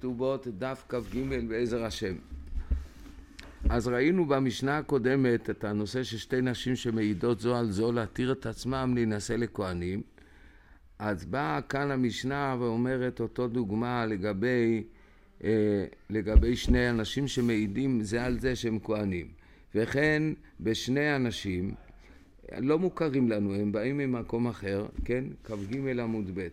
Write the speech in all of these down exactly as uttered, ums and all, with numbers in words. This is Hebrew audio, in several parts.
כתובות דף כ"ג בעזר השם. אז ראינו במשנה הקודמת את הנושא של שתי נשים שמעידות זו על זו להתיר את עצמם להינשא לכהנים. אז באה כאן המשנה ואומרת אותו דוגמה לגבי, אה, לגבי שני אנשים שמעידים זה על זה שהם כהנים. וכן בשני אנשים לא מוכרים לנו, הם באים ממקום אחר, כן? כ"ג עמוד ב'.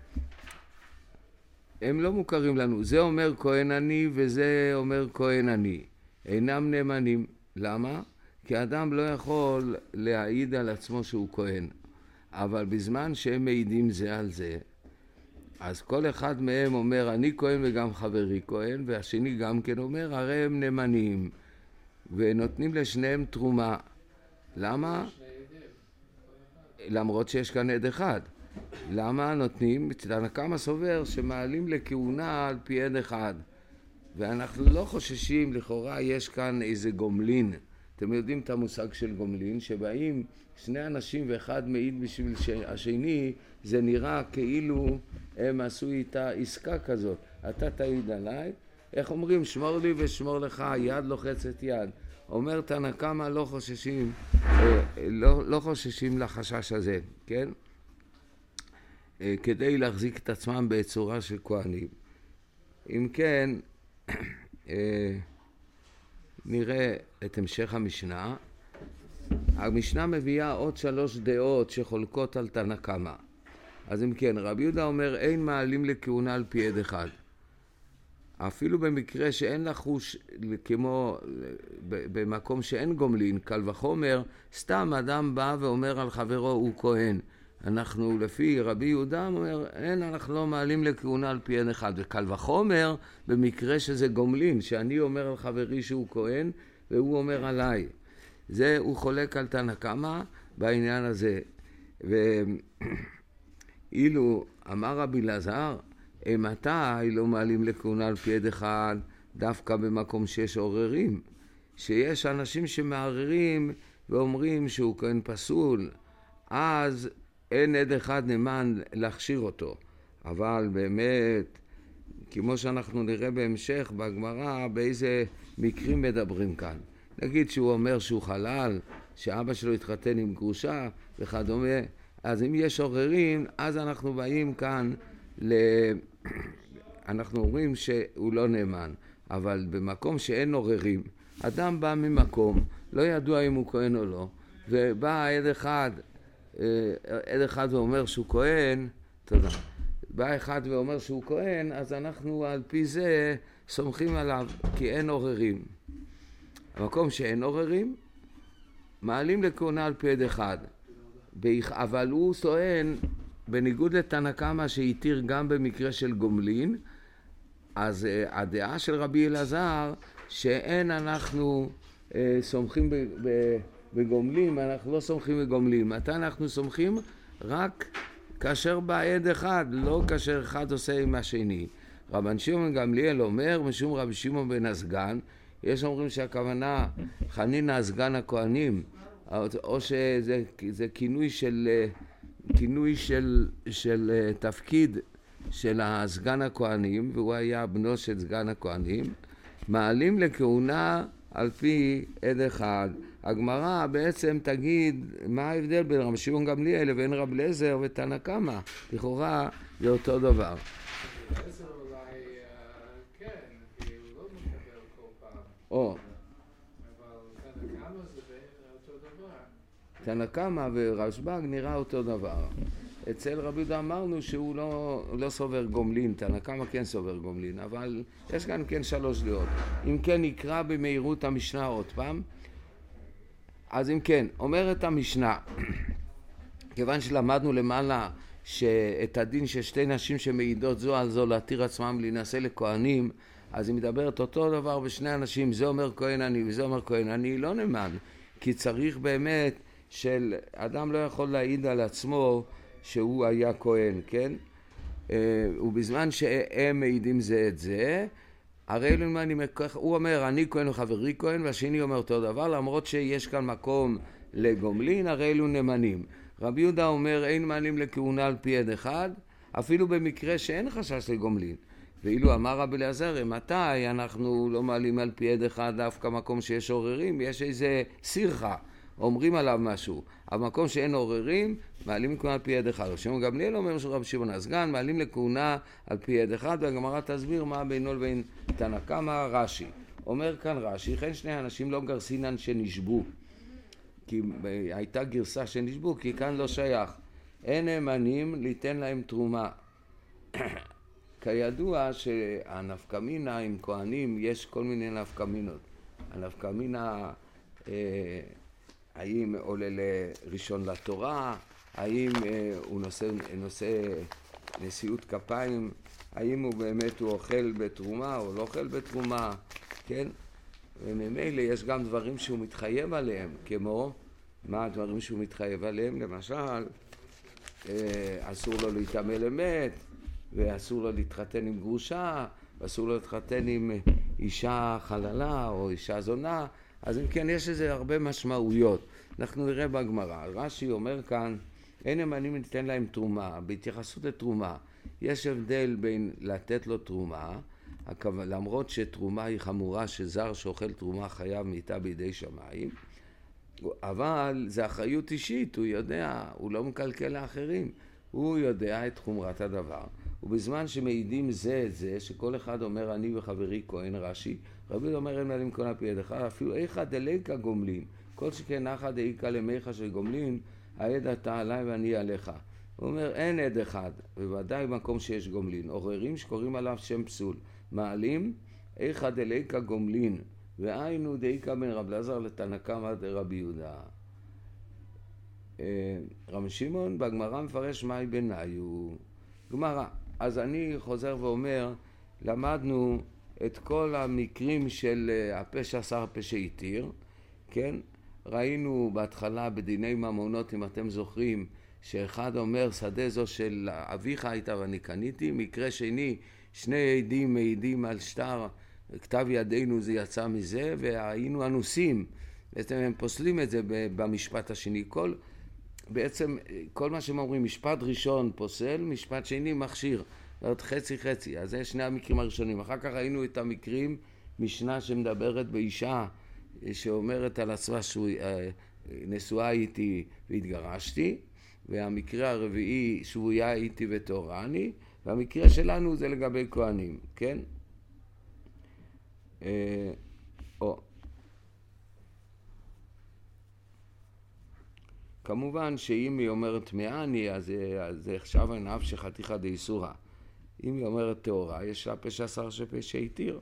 הם לא מוכרים לנו, זה אומר כהן אני וזה אומר כהן אני. אינם נאמנים. למה? כי אדם לא יכול להעיד על עצמו שהוא כהן. אבל בזמן שהם מעידים זה על זה, אז כל אחד מהם אומר אני כהן וגם חברי כהן, והשני גם כן אומר הרי הם נאמנים, ונותנים לשניהם תרומה. למה? למרות שיש כאן עד אחד. למה נותנים? תנא קמא סובר שמעלים לכהונה על פי עד אחד, ואנחנו לא חוששים, לכאורה יש כאן איזה גומלין. אתם יודעים את המושג של גומלין, שבאים שני אנשים ואחד מעיד בשביל השני, זה נראה כאילו הם עשו איתה עסקה כזאת. אתה תעיד עליי, איך אומרים? שמור לי ושמור לך, יד לוחצת יד. אומר תנא קמא לא חוששים, לא, לא חוששים לחשש הזה, כן? כדי להחזיק את עצמם בצורה של כהנים. אם כן, נראה את המשך המשנה. המשנה מביאה עוד שלוש דעות שחולקות על תנא קמא. אז אם כן, רבי יהודה אומר אין מעלים לכהונה על פי עד אחד. אפילו במקרה שאין לחוש, כמו במקום שאין גומלין, קל וחומר, סתם אדם בא ואומר על חברו הוא כהן. אנחנו לפי רבי יהודה אומר, אין, אנחנו לא מעלים לכהונה על פי עד אחד. וקל וחומר במקרה שזה גומלין, שאני אומר על חברי שהוא כהן והוא אומר עליי. זה הוא חולק על תנא קמא בעניין הזה. ואילו אמר רבי אלעזר, מתי לא מעלים לכהונה על פי עד אחד דווקא במקום שיש עוררים, שיש אנשים שמערערים ואומרים שהוא כהן פסול, אז אין עד אחד נאמן להכשיר אותו. אבל באמת, כמו שאנחנו נראה בהמשך בגמרא, באיזה מקרים מדברים כאן. נגיד שהוא אומר שהוא חלל, שאבא שלו התחתן עם גרושה וכדומה, אז אם יש עוררים, אז אנחנו באים כאן, ל... אנחנו אומרים שהוא לא נאמן. אבל במקום שאין עוררים, אדם בא ממקום, לא ידוע אם הוא כהן או לא, ובא עד אחד, עד אחד ואומר שהוא כהן, תודה. בא אחד ואומר שהוא כהן, אז אנחנו על פי זה סומכים עליו, כי אין עוררים. המקום שאין עוררים, מעלים לכהונה על פי עד אחד. אבל הוא טוען, בניגוד לתנא קמא שהתיר גם במקרה של גומלין, אז הדעה של רבי אלעזר, שאין אנחנו סומכים ב... ב בגומלים, אנחנו לא סומכים בגומלים. מתי אנחנו סומכים? רק כאשר בא עד אחד, לא כאשר אחד עושה עם השני. רבן שמעון גמליאל אומר, משום רבי שמעון בן הסגן, יש אומרים שהכוונה חנינא הסגן הכהנים, או שזה זה כינוי של, כינוי של, של תפקיד של הסגן הכהנים, והוא היה בנו של סגן הכהנים, מעלים לכהונה על פי עד אחד. הגמרא בעצם תגיד מה ההבדל בין רבי שמעון גמליאל לבין רבי אליעזר ותנא קמא. לכאורה זה אותו דבר. אליעזר אולי כן, כי הוא לא מקבל כל פעם. או. אבל תנא קמא זה אותו דבר. תנא קמא ורשב"ג נראה אותו דבר. אצל רבי יהודה אמרנו שהוא לא, לא סובר גומלין, תנא קמא כן סובר גומלין, אבל יש כאן כן שלוש דעות. אם כן נקרא במהירות המשנה עוד פעם. אז אם כן, אומרת המשנה, כיוון שלמדנו למעלה שאת הדין של שתי נשים שמעידות זו על זו להתיר עצמם להינשא לכהנים, אז היא מדברת אותו דבר בשני אנשים, זה אומר כהן אני וזה אומר כהן אני, לא נאמן, כי צריך באמת של אדם לא יכול להעיד על עצמו שהוא היה כהן, כן? ובזמן שהם מעידים זה את זה, הרי הוא אומר אני כהן וחברי כהן, והשני אומר אותו דבר, למרות שיש כאן מקום לגומלין, הרי אלו נאמנים. רבי יהודה אומר אין מעלים לכהונה על פי עד אחד, אפילו במקרה שאין חשש לגומלין. ואילו אמר רבי אליעזר, מתי אנחנו לא מעלים על פי עד אחד דווקא מקום שיש עוררים, יש איזה סירחה, אומרים עליו משהו. המקום שאין עוררים, מעלים לכהונה על פי עד אחד. שמעון גמליאל אומר שרבי שמעון הסגן, מעלים לכהונה על פי עד אחד, והגמרא תסביר מה בינו לבין תנא קמא. רש"י אומר כאן רש"י, כן שני אנשים לא גרסינן שנשבו, כי הייתה גרסה שנשבו, כי כאן לא שייך. אין נאמנים ליתן להם תרומה. כידוע שהנפקמינה עם כהנים יש כל מיני נפקמינות. הנפקמינה, אה, האם עולה לראשון לתורה, האם אה, הוא נושא, נושא נשיאות כפיים, האם הוא באמת הוא אוכל בתרומה או לא אוכל בתרומה, כן? וממילא יש גם דברים שהוא מתחייב עליהם, כמו מה הדברים שהוא מתחייב עליהם, למשל אה, אסור לו להתאמה למת, ואסור לו להתחתן עם גרושה, ואסור לו להתחתן עם אישה חללה או אישה זונה. אז אם כן, יש לזה הרבה משמעויות. אנחנו נראה בגמרא. רש"י אומר כאן, אין נאמנים ניתן להם תרומה. בהתייחסות לתרומה, יש הבדל בין לתת לו תרומה, למרות שתרומה היא חמורה, שזר שאוכל תרומה חייב מיתה בידי שמיים, אבל זה אחריות אישית, הוא יודע, הוא לא מקלקל לאחרים, הוא יודע את חומרת הדבר. ובזמן שמעידים זה את זה, שכל אחד אומר אני וחברי כהן רש"י, רבי אומר אין מעלים כהונה פי עד אחד, אפילו איכא דליקא גומלין, כל שכן נחא דאיכא למיכא של גומלין, העד אתה עליי ואני עליך. הוא אומר אין עד אחד, בוודאי במקום שיש גומלין, עוררים שקוראים עליו שם פסול, מעלים איכא דליקא גומלין, והיינו דאיכא בין רבי אליעזר לתנא קמא דרבי יהודה. רבי שמעון בגמרא מפרש מהי בניו. גמרא. אז אני חוזר ואומר, למדנו את כל המקרים של הפשע שר פשע התיר, כן? ראינו בהתחלה בדיני ממונות, אם אתם זוכרים, שאחד אומר שדה זו של אביך הייתה ואני קניתי, מקרה שני, שני עדים מעידים על שטר, כתב ידינו זה יצא מזה, והיינו אנוסים, בעצם הם פוסלים את זה במשפט השני. כל בעצם כל מה שהם אומרים, משפט ראשון פוסל, משפט שני מכשיר, זאת חצי חצי. אז זה שני המקרים הראשונים. אחר כך ראינו את המקרים, משנה שמדברת באישה שאומרת על עצמה נשואה איתי והתגרשתי, והמקרה הרביעי שבויה איתי וטהורני, והמקרה שלנו זה לגבי כהנים, כן? אה, או כמובן שאם היא אומרת טמאני, אז זה עכשיו עיניו שחתיכא דאיסורא. אם היא אומרת טהורה, יש לה פשע שר שפשע התיר.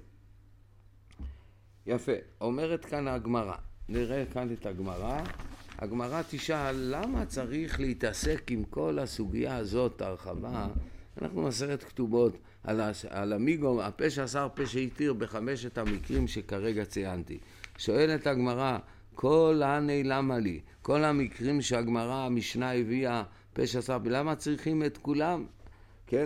יפה, אומרת כאן הגמרא. נראה כאן את הגמרא. הגמרא תשאל, למה צריך להתעסק עם כל הסוגיה הזאת, הרחבה? אנחנו מסרת כתובות על, על המיגו, הפשע שר פשע התיר בחמשת המקרים שכרגע ציינתי. שואלת הגמרא, כל העני למה לי? כל המקרים שהגמרא, המשנה הביאה פשע שר, למה צריכים את כולם? כן?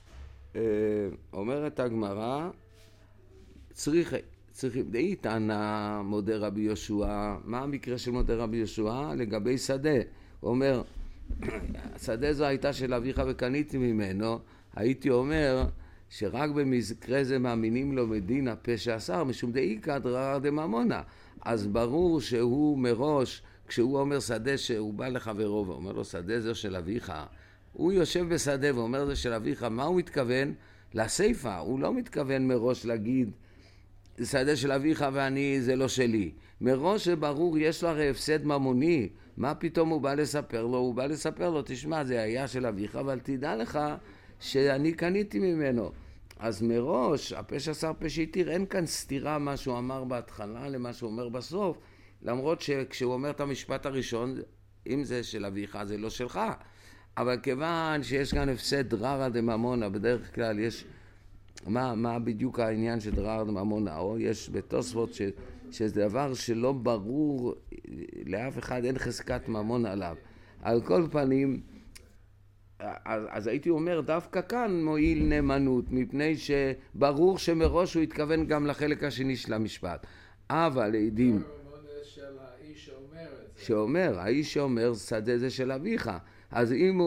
אומרת הגמרא, צריך, צריכים, די טענה מודה רבי יהושע, מה המקרה של מודה רבי יהושע? לגבי שדה. הוא אומר, שדה זו הייתה של אביך וקניתי ממנו, הייתי אומר שרק במקרה זה מאמינים לו מדין הפשע עשר, משום דאיכא דרר דממונא. אז ברור שהוא מראש, כשהוא אומר שדה שהוא בא לחברו ואומר לו שדה זו של אביך, הוא יושב בשדה ואומר זה של אביך, מה הוא מתכוון? לסייפה, הוא לא מתכוון מראש להגיד שדה של אביך ואני זה לא שלי. מראש שברור יש לו הרי הפסד ממוני, מה פתאום הוא בא לספר לו? הוא בא לספר לו, תשמע זה היה של אביך, אבל תדע לך שאני קניתי ממנו. אז מראש, הפשע שר פשע התיר, אין כאן סתירה מה שהוא אמר בהתחלה למה שהוא אומר בסוף, למרות שכשהוא אומר את המשפט הראשון, אם זה של אביך זה לא שלך. אבל כיוון שיש כאן הפסד דררא דממונא, בדרך כלל יש, מה, מה בדיוק העניין של דררא דממונא? או יש בתוספות ש, שזה דבר שלא ברור לאף אחד, אין חזקת ממון עליו. על כל פנים, אז, אז הייתי אומר דווקא כאן מועיל נאמנות, מפני שברור שמראש הוא התכוון גם לחלק השני של המשפט. אבל עדים של האיש שאומר את זה. שאומר, האיש שאומר שדה זה של אביך. אז אם הוא,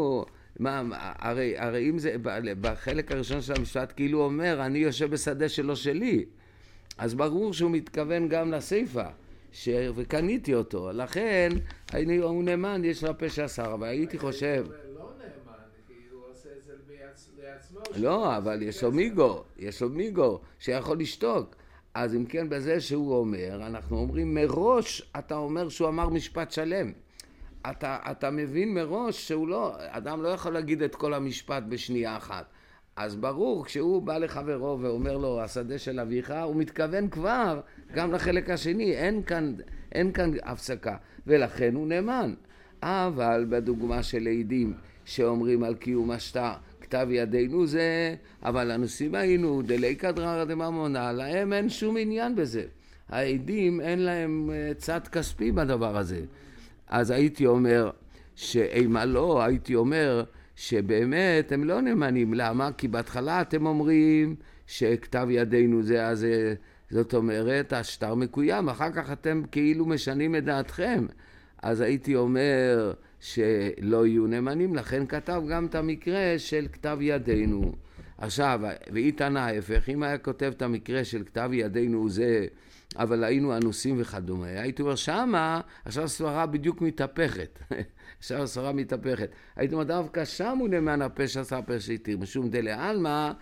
מה, הרי, הרי אם זה, בחלק הראשון של המשפט כאילו אומר, אני יושב בשדה שלו שלי, אז ברור שהוא מתכוון גם לסייפה, ש... וקניתי אותו, לכן אני, הוא נאמן, יש לו פשע שר, אבל הייתי חושב... לא נאמן, כי הוא עושה את זה לעצמו. לא, אבל יש לו מיגו, יש לו מיגו, שיכול לשתוק. אז אם כן, בזה שהוא אומר, אנחנו אומרים מראש, אתה אומר שהוא אמר משפט שלם. אתה, אתה מבין מראש שהוא לא, אדם לא יכול להגיד את כל המשפט בשנייה אחת. אז ברור, כשהוא בא לחברו ואומר לו, השדה של אביך, הוא מתכוון כבר גם לחלק השני, אין כאן, אין כאן הפסקה, ולכן הוא נאמן. אבל בדוגמה של עדים שאומרים על קיום השטר, כתב ידינו זה, אבל הנושאים היינו, דלי כדרר דממונה, להם אין שום עניין בזה. העדים אין להם צד כספי בדבר הזה. אז הייתי אומר שאימה לא, הייתי אומר שבאמת הם לא נאמנים. למה? כי בהתחלה אתם אומרים שכתב ידינו זה, אז זאת אומרת, השטר מקוים, אחר כך אתם כאילו משנים את דעתכם. אז הייתי אומר שלא יהיו נאמנים, לכן כתב גם את המקרה של כתב ידינו. עכשיו, והיא טענה ההפך, אם היה כותב את המקרה של כתב ידינו זה, אבל היינו אנוסים וכדומה, הייתי אומר שמה, עכשיו הסברה בדיוק מתהפכת. עכשיו הסברה מתהפכת. הייתי אומר דווקא שם הוא נאמן הפשע עשה פשע התיר, משום דלעלמא,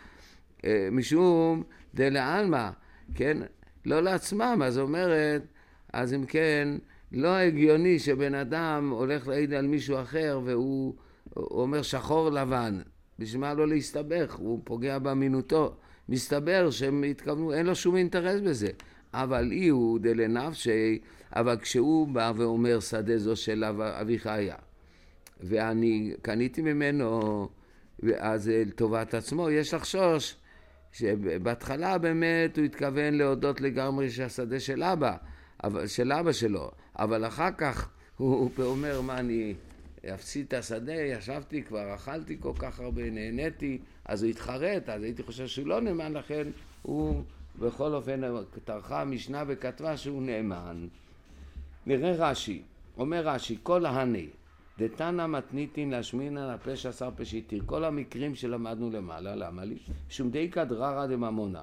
משום דלעלמא, כן? לא לעצמם, אז אומרת, אז אם כן, לא הגיוני שבן אדם הולך להעיד על מישהו אחר והוא אומר שחור לבן, בשביל מה לא להסתבך, הוא פוגע באמינותו. מסתבר שהם התכוונו, אין לו שום אינטרס בזה. אבל אי הוא דלנפשי, אבל כשהוא בא ואומר שדה זו של אביך היה, ואני קניתי ממנו, אז לטובת עצמו, יש לחשוש שבהתחלה באמת הוא התכוון להודות לגמרי שהשדה של אבא, של אבא שלו, אבל אחר כך הוא אומר מה אני אפסיד את השדה, ישבתי כבר, אכלתי כל כך הרבה, נהניתי, אז הוא התחרט, אז הייתי חושב שהוא לא נאמן, לכן הוא בכל אופן טרחה המשנה וכתבה שהוא נאמן. נראה רש"י, אומר רש"י, כל ההני, דתנא מתניתין להשמינן הפשע שר פשע התיר, כל המקרים שלמדנו למעלה, למה לי? שום די כדררא דממונה.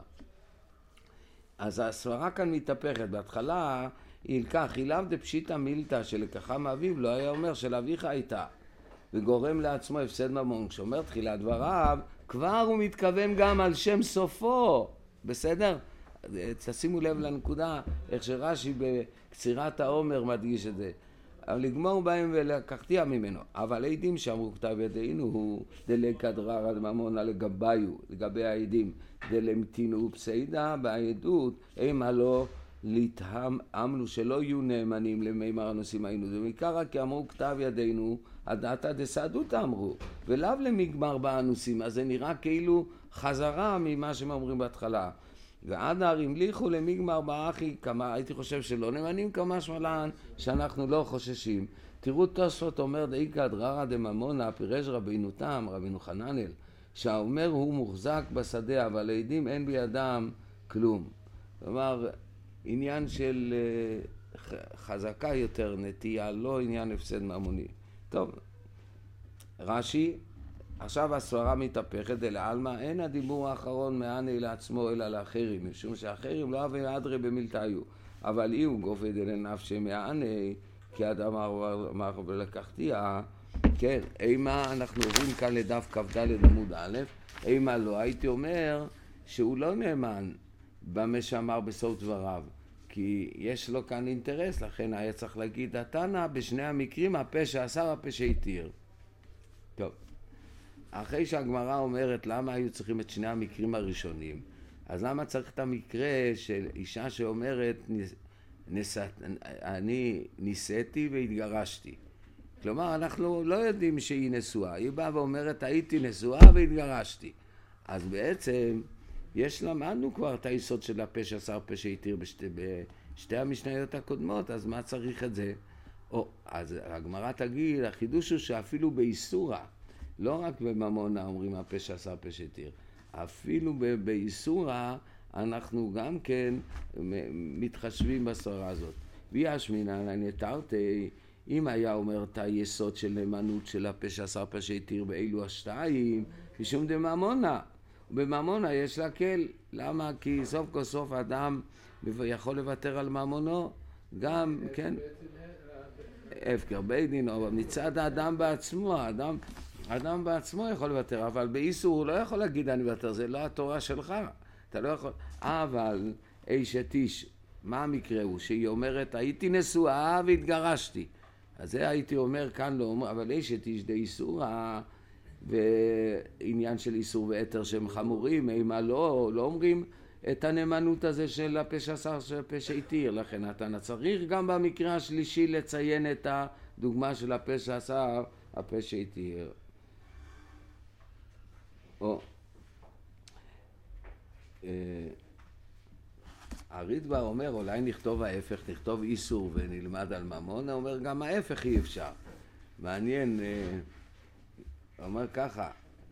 אז הסברה כאן מתהפכת, בהתחלה ילקח, אילאו דפשיטא מילתא שלקחה מאביו, לא היה אומר שלאביך הייתה, וגורם לעצמו הפסד ממון. כשאומר תחילת דבריו, כבר הוא מתכוון גם על שם סופו, בסדר? תשימו לב לנקודה, איך שרש"י בקצירת העומר מדגיש את זה. אבל לגמור בהם ולקחתיה ממנו. אבל העדים שאמרו כתב ידינו הוא דלי כדררא דממונה לגביו, לגבי העדים, דלמתינו פסיידה בעדות, אימה לא להתאמנו שלא יהיו נאמנים למימר הנושאים היינו. זה בעיקר כי אמרו כתב ידינו, הדעתא דסעדותא אמרו, ולאו למגמר באנוסים, אז זה נראה כאילו חזרה ממה שהם אומרים בהתחלה. ועד המליכו למגמר באחי, כמה, הייתי חושב שלא נאמנים כמה שמלן, שאנחנו לא חוששים. תראו תוספות אומר דאי כדררא דממונה, פירש רבינו תם, רבינו חננאל, שהאומר הוא מוחזק בשדה, אבל העדים אין בידם כלום. כלומר, עניין של חזקה יותר, נטייה, לא עניין הפסד ממוני. טוב, רש"י, עכשיו הסברה מתהפכת, דלעלמא אין הדיבור האחרון מעני לעצמו אלא לאחרים, משום שאחרים לא אבי אדרי במילתאיו, אבל אי הוא גופי דלנפשי מעני, כי אדם אמר ולקחתיה, כן, אימה, אנחנו עוברים כאן לדף כ"ד עמוד א', אימה לא, הייתי אומר שהוא לא נאמן במה שאמר בסוף דבריו, כי יש לו כאן אינטרס, לכן היה צריך להגיד התנא בשני המקרים הפשע עשר הפשע התיר. טוב, אחרי שהגמרא אומרת למה היו צריכים את שני המקרים הראשונים, אז למה צריך את המקרה של אישה שאומרת נסת, אני ניסיתי והתגרשתי? כלומר, אנחנו לא יודעים שהיא נשואה, היא באה ואומרת הייתי נשואה והתגרשתי. אז בעצם יש למדנו כבר את היסוד של הפשע עשר פשע התיר בשתי, בשתי המשניות הקודמות, אז מה צריך את זה? או, אז הגמרא תגיד, החידוש הוא שאפילו באיסורה, לא רק בממונה אומרים הפשע עשר פשע התיר, אפילו באיסורה אנחנו גם כן מתחשבים בסברה הזאת. וישמינן נתרתי, אם היה אומר את היסוד של נאמנות של הפה שעשר פה שהתיר באלו השתיים, משום דממונה. בממונה יש להקל. למה? כי סוף כל סוף האדם יכול לוותר על ממונו. גם, כן, הפקר בית דין, או מצד האדם בעצמו, האדם, האדם בעצמו יכול לוותר, אבל באיסור הוא לא יכול להגיד אני מוותר, זה לא התורה שלך. אתה לא יכול, אבל אשת איש, מה המקרה הוא? שהיא אומרת, הייתי נשואה והתגרשתי. אז זה הייתי אומר כאן לא אומר, אבל אשת איש די איסורה, ועניין של איסור ואתר שהם חמורים, אימה לא, לא אומרים את הנאמנות הזה של הפה שעשר של הפה שהתיר. לכן אתה צריך גם במקרה השלישי לציין את הדוגמה של הפה שעשר הפה שהתיר. או הריטב"א אומר אולי נכתוב ההפך, נכתוב איסור ונלמד על ממון, הוא אומר גם ההפך אי אפשר. מעניין, הוא אומר ככה,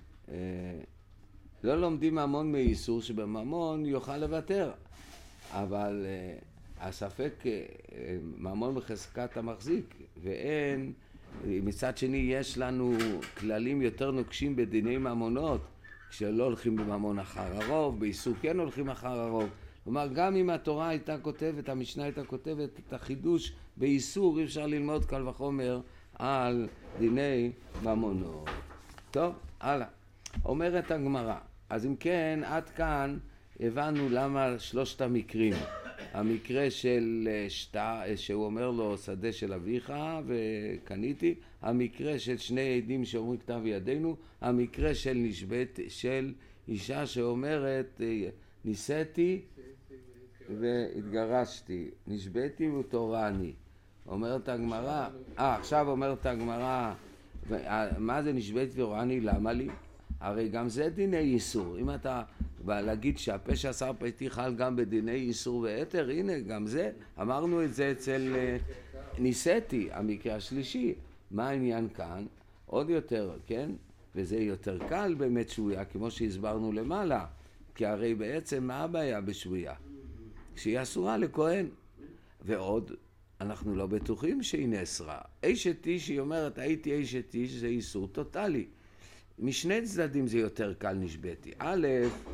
לא לומדים ממון מאיסור שבממון יוכל לוותר, אבל הספק ממון בחזקת המחזיק, ואין, מצד שני יש לנו כללים יותר נוקשים בדיני ממונות, כשלא הולכים בממון אחר הרוב, באיסור כן הולכים אחר הרוב. כלומר, גם אם התורה הייתה כותבת, המשנה הייתה כותבת את החידוש באיסור, אי אפשר ללמוד קל וחומר על דיני ממונות. טוב, הלאה. אומרת הגמרא, אז אם כן, עד כאן הבנו למה שלושת המקרים. המקרה של שתה, שהוא אומר לו שדה של אביך וקניתי, המקרה של שני עדים שאומרים כתב ידינו, המקרה של נשבית, של אישה שאומרת ניסיתי והתגרשתי, נשבתי ותורני. אומרת הגמרא, אה עכשיו אומרת הגמרא, מה זה נשבתי ותורני? למה לי? הרי גם זה דיני איסור. אם אתה בא להגיד שהפה שעשר פתי חל גם בדיני איסור ואתר, הנה גם זה, אמרנו את זה אצל ניסיתי, המקרה השלישי. מה העניין כאן? עוד יותר, כן? וזה יותר קל באמת שבויה, כמו שהסברנו למעלה, כי הרי בעצם מה הבעיה בשבויה? שהיא אסורה לכהן. ועוד, אנחנו לא בטוחים שהיא נאסרה. אשת איש, היא אומרת, הייתי אשת איש, זה איסור טוטלי. משני צדדים זה יותר קל נשבתי. א',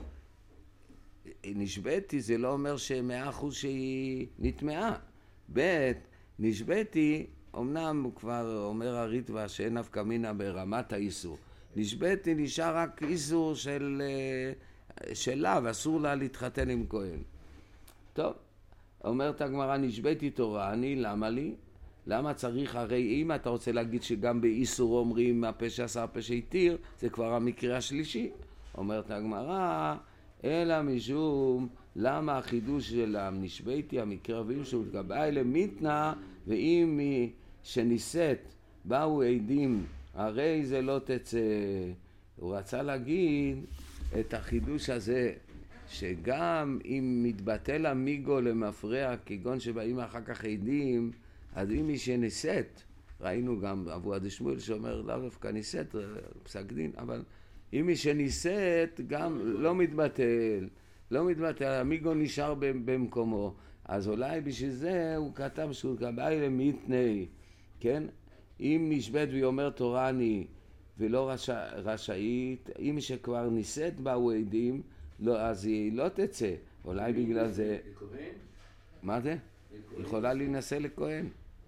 נשבתי זה לא אומר שמאה אחוז שהיא נטמעה. ב', נשבתי, אמנם כבר אומר הריטב"א שאין נפקא מינה ברמת האיסור. נשבתי נשאר רק איסור של, שלה, ואסור לה להתחתן עם כהן. טוב, אומרת הגמרא, נשבתי תורה, אני, למה לי? למה צריך? הרי אם אתה רוצה להגיד שגם באיסור אומרים הפה שעשה הפה שהתיר, זה כבר המקרה השלישי. אומרת הגמרא, אלא משום למה החידוש של נשבתי המקרה הרביעי שהותגבה אלה מתנה, ואם מי שניסית באו עדים הרי זה לא תצא. הוא רצה להגיד את החידוש הזה, שגם אם מתבטל המיגו למפרע כגון שבאים אחר כך עדים, אז אם מי שניסית, ראינו גם אבו עד שמואל שאומר לאו דווקא ניסית, פסק דין, אבל אם מי שניסית גם לא מתבטל, לא מתבטל, המיגו נשאר במקומו, אז אולי בשביל זה הוא כתב שהוא קבעי למתני, כן? אם נשבט והיא אומר תורני ולא רשע, רשאית, אם שכבר ניסית באו עדים, לא, אז היא לא תצא, אולי בגלל זה... לכהן? מה זה? יכולה להינשא לכהן.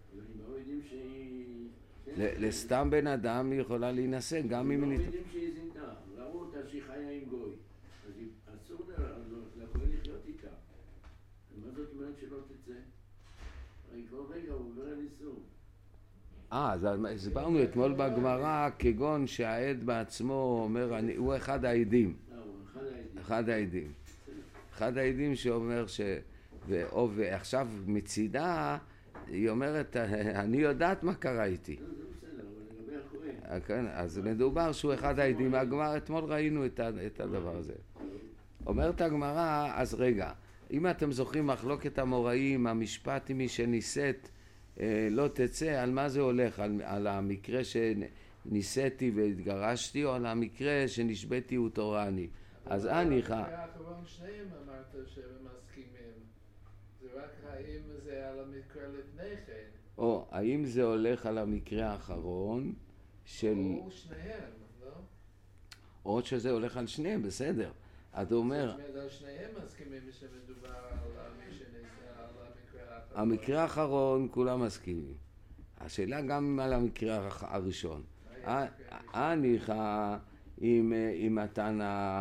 לסתם בן אדם היא יכולה להינשא, גם אם היא... לא יודעים שהיא זינתה, ראו אותה שהיא חיה עם גוי, אז אסור לכהן לחיות איתה. מה זאת אומרת שלא תצא? הרי כל רגע הוא עובר על איסור. אה, אז הסברנו אתמול בגמרא, כגון שהעד בעצמו אומר, הוא אחד העדים. אחד העדים. אחד העדים שאומר ש... ועכשיו מצידה, היא אומרת, אני יודעת מה קרה איתי. זה בסדר, אבל לגבי הכהן. אז מדובר שהוא אחד העדים. הגמרא, אתמול ראינו את הדבר הזה. אומרת הגמרא, אז רגע, אם אתם זוכרים מחלוקת המוראים, המשפט עם מי שניסית לא תצא, על מה זה הולך? על, על המקרה שניסיתי והתגרשתי, או על המקרה שנשבתי ותורני? אז אני... הכוון שניהם אמרת שהם מסכימים. זה רק האם זה על המקרה לפני כן. או האם זה הולך על המקרה האחרון של... או שניהם, לא? או שזה הולך על שניהם, בסדר. אתה אומר... זאת אומרת, על שניהם מסכימים שמדובר על מי שניסה, על המקרה האחרון. המקרה האחרון כולם מסכימים. השאלה גם על המקרה הראשון. הניחא אם אתה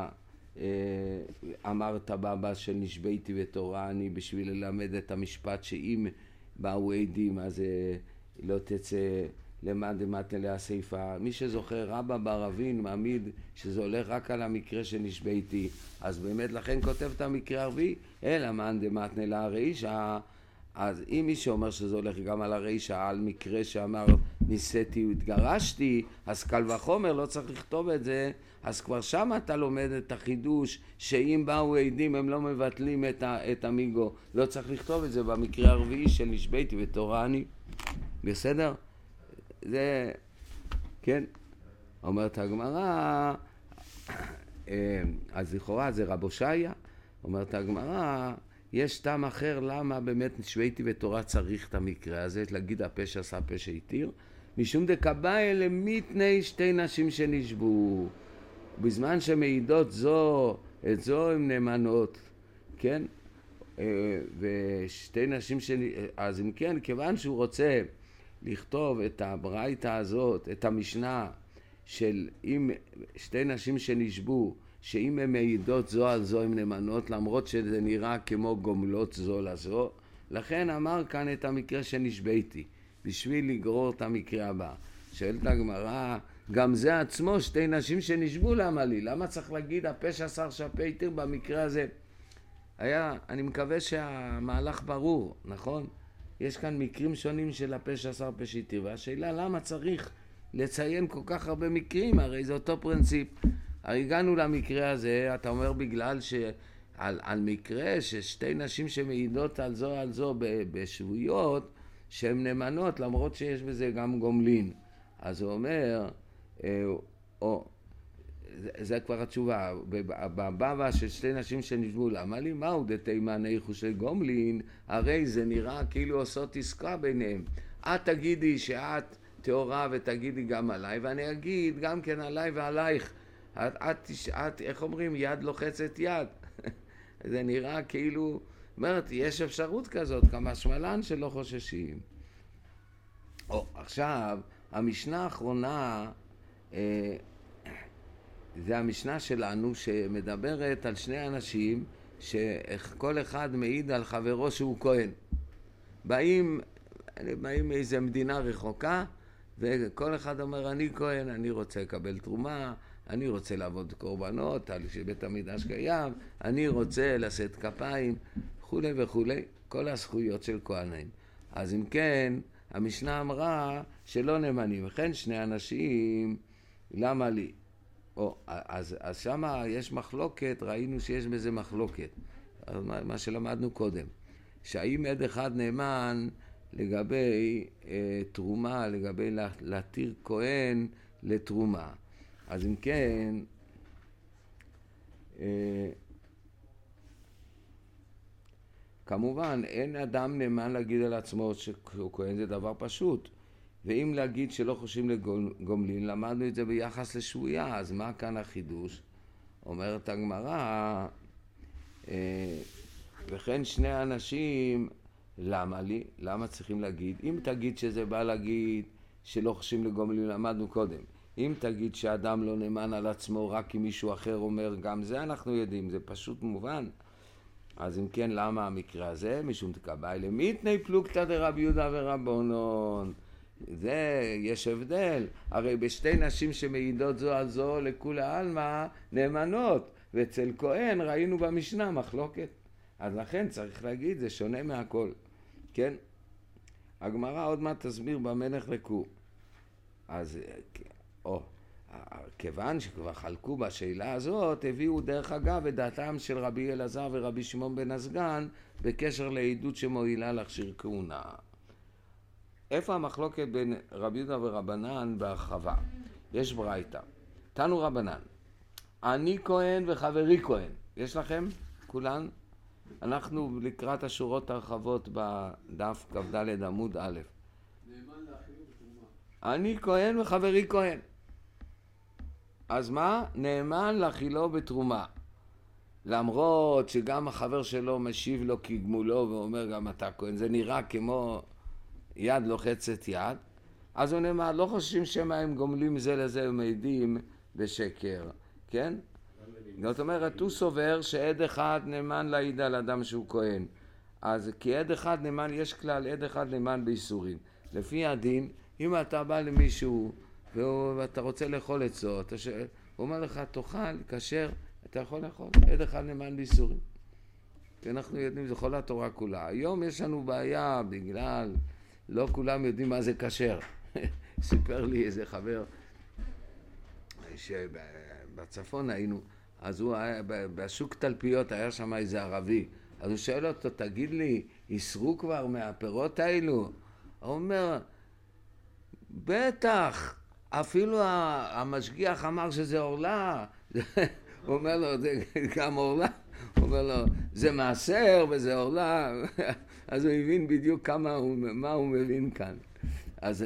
אמרת בבא של נשבעתי בתורה, אני בשביל ללמד את המשפט שאם באו עדים אז לא תצא למד דמתנא להסיפא. מי שזוכר, רבא בר אבין מעמיד שזה הולך רק על המקרה שנשבעתי, אז באמת לכן כותב את המקרה הרביעי, אלא מאן דמתנא להרישא. אז אם מי שאומר שזה הולך גם על הרישא, על מקרה שאמר ניסיתי והתגרשתי, אז קל וחומר לא צריך לכתוב את זה. אז כבר שם אתה לומד את החידוש שאם באו עדים הם לא מבטלים את, ה, את המיגו. לא צריך לכתוב את זה במקרה הרביעי של נשבעתי בתורה אני. בסדר? זה, כן, אומרת הגמרא, אז לכאורה זה רב הושעיה, אומרת הגמרא, יש טעם אחר למה באמת נשבעתי בתורה צריך את המקרה הזה, להגיד הפה שעשה פה שהתיר, משום דקבאי למיתני שתי נשים שנשבו, בזמן שמעידות זו את זו הן נאמנות, כן, ושתי נשים שנשבו, אז אם כן, כיוון שהוא רוצה לכתוב את הברייתא הזאת, את המשנה של אם שתי נשים שנשבו, שאם הן מעידות זו על זו הן נאמנות, למרות שזה נראה כמו גומלות זו לזו, לכן אמר כאן את המקרה שנשבעתי, בשביל לגרור את המקרה הבא. שואלת הגמרא, גם זה עצמו שתי נשים שנשבו, למה לי? למה צריך להגיד הפה שעשר שהפה התיר במקרה הזה? היה, אני מקווה שהמהלך ברור, נכון? יש כאן מקרים שונים של הפה שעשר פה שהתיר, והשאלה למה צריך לציין כל כך הרבה מקרים? הרי זה אותו פרינציפ. הרי הגענו למקרה הזה, אתה אומר בגלל שעל על מקרה ששתי נשים שמעידות על זו על זו בשבויות שהן נאמנות, למרות שיש בזה גם גומלין. אז הוא אומר, או, זה, זה כבר התשובה, בבבא של שתי נשים שנשבו, למה לי? מהו דתימן איכו של גומלין? הרי זה נראה כאילו עושות עסקה ביניהם. את תגידי שאת תאורה ותגידי גם עליי, ואני אגיד גם כן עליי ועלייך. את, את, את, איך אומרים? יד לוחצת יד. זה נראה כאילו, אומרת, יש אפשרות כזאת, כמה שמלן שלא חוששים. או, עכשיו, המשנה האחרונה, אה, זה המשנה שלנו שמדברת על שני אנשים שכל אחד מעיד על חברו שהוא כהן. באים, באים מאיזה מדינה רחוקה, וכל אחד אומר, אני כהן, אני רוצה לקבל תרומה, אני רוצה לעבוד קורבנות, על שבית המקדש קיים, אני רוצה לשאת כפיים, וכו' וכו', כל הזכויות של כהנים. אז אם כן, המשנה אמרה שלא נאמנים, וכן שני אנשים, למה לי? או, אז, אז שמה יש מחלוקת, ראינו שיש בזה מחלוקת, מה, מה שלמדנו קודם, שהאם עד אחד נאמן לגבי אה, תרומה, לגבי להתיר כהן לתרומה. אז אם כן, אה, כמובן אין אדם נאמן להגיד על עצמו שהוא כהן, זה דבר פשוט. ואם להגיד שלא חושבים לגומלין, למדנו את זה ביחס לשבויה, אז מה כאן החידוש? אומרת הגמרא, אה, וכן שני אנשים, למה לי? למה צריכים להגיד? אם תגיד שזה בא להגיד שלא חושבים לגומלין, למדנו קודם. אם תגיד שאדם לא נאמן על עצמו רק כי מישהו אחר אומר, גם זה אנחנו יודעים, זה פשוט מובן. אז אם כן, למה המקרה הזה? משום תקבעי למיתני פלוגתא דרבי יהודה ורבונון. זה, יש הבדל. הרי בשתי נשים שמעידות זו על זו לכולי עלמא נאמנות, ואצל כהן ראינו במשנה מחלוקת. אז לכן צריך להגיד, זה שונה מהכל. כן? הגמרא עוד מעט תסביר במלך לקו. אז, או, כיוון שכבר חלקו בשאלה הזאת, הביאו דרך אגב את דעתם של רבי אלעזר ורבי שמעון בן הסגן בקשר לעדות שמועילה להכשיר כהונה. איפה המחלוקת בין רבי יהודה ורבנן בהרחבה? יש ברייתא. תנו רבנן, אני כהן וחברי כהן. יש לכם? כולן? אנחנו לקראת השורות הרחבות בדף כ"ד עמוד א'. נאמן לאחילו בתרומה. אני כהן וחברי כהן. אז מה? נאמן לאכילו בתרומה. למרות שגם החבר שלו משיב לו כגמולו ואומר גם אתה כהן, זה נראה כמו יד לוחצת יד, אז הוא נאמר, לא חושבים שמה הם גומלים זה לזה ומעידים בשקר, כן? זאת אומרת, הוא סובר שעד אחד נאמן להעיד על אדם שהוא כהן. אז כי עד אחד נאמן, יש כלל עד אחד נאמן באיסורים. לפי הדין, אם אתה בא למישהו ואתה רוצה לאכול אצלו, אתה ש... הוא אומר לך, תאכל, כשר, אתה יכול לאכול. עד אחד נאמן באיסורים. אנחנו יודעים, זה כל התורה כולה. היום יש לנו בעיה בגלל, לא כולם יודעים מה זה כשר. סיפר לי איזה חבר שבצפון היינו, אז הוא היה, בשוק תלפיות היה שם איזה ערבי, אז הוא שואל אותו, תגיד לי, יסרו כבר מהפירות האלו? הוא אומר, בטח, אפילו המשגיח אמר שזה עורלה. הוא אומר לו, זה גם עורלה? הוא אומר לו, זה מעשר וזה עורלה. אז הוא הבין בדיוק כמה הוא, מה הוא מבין כאן. אז,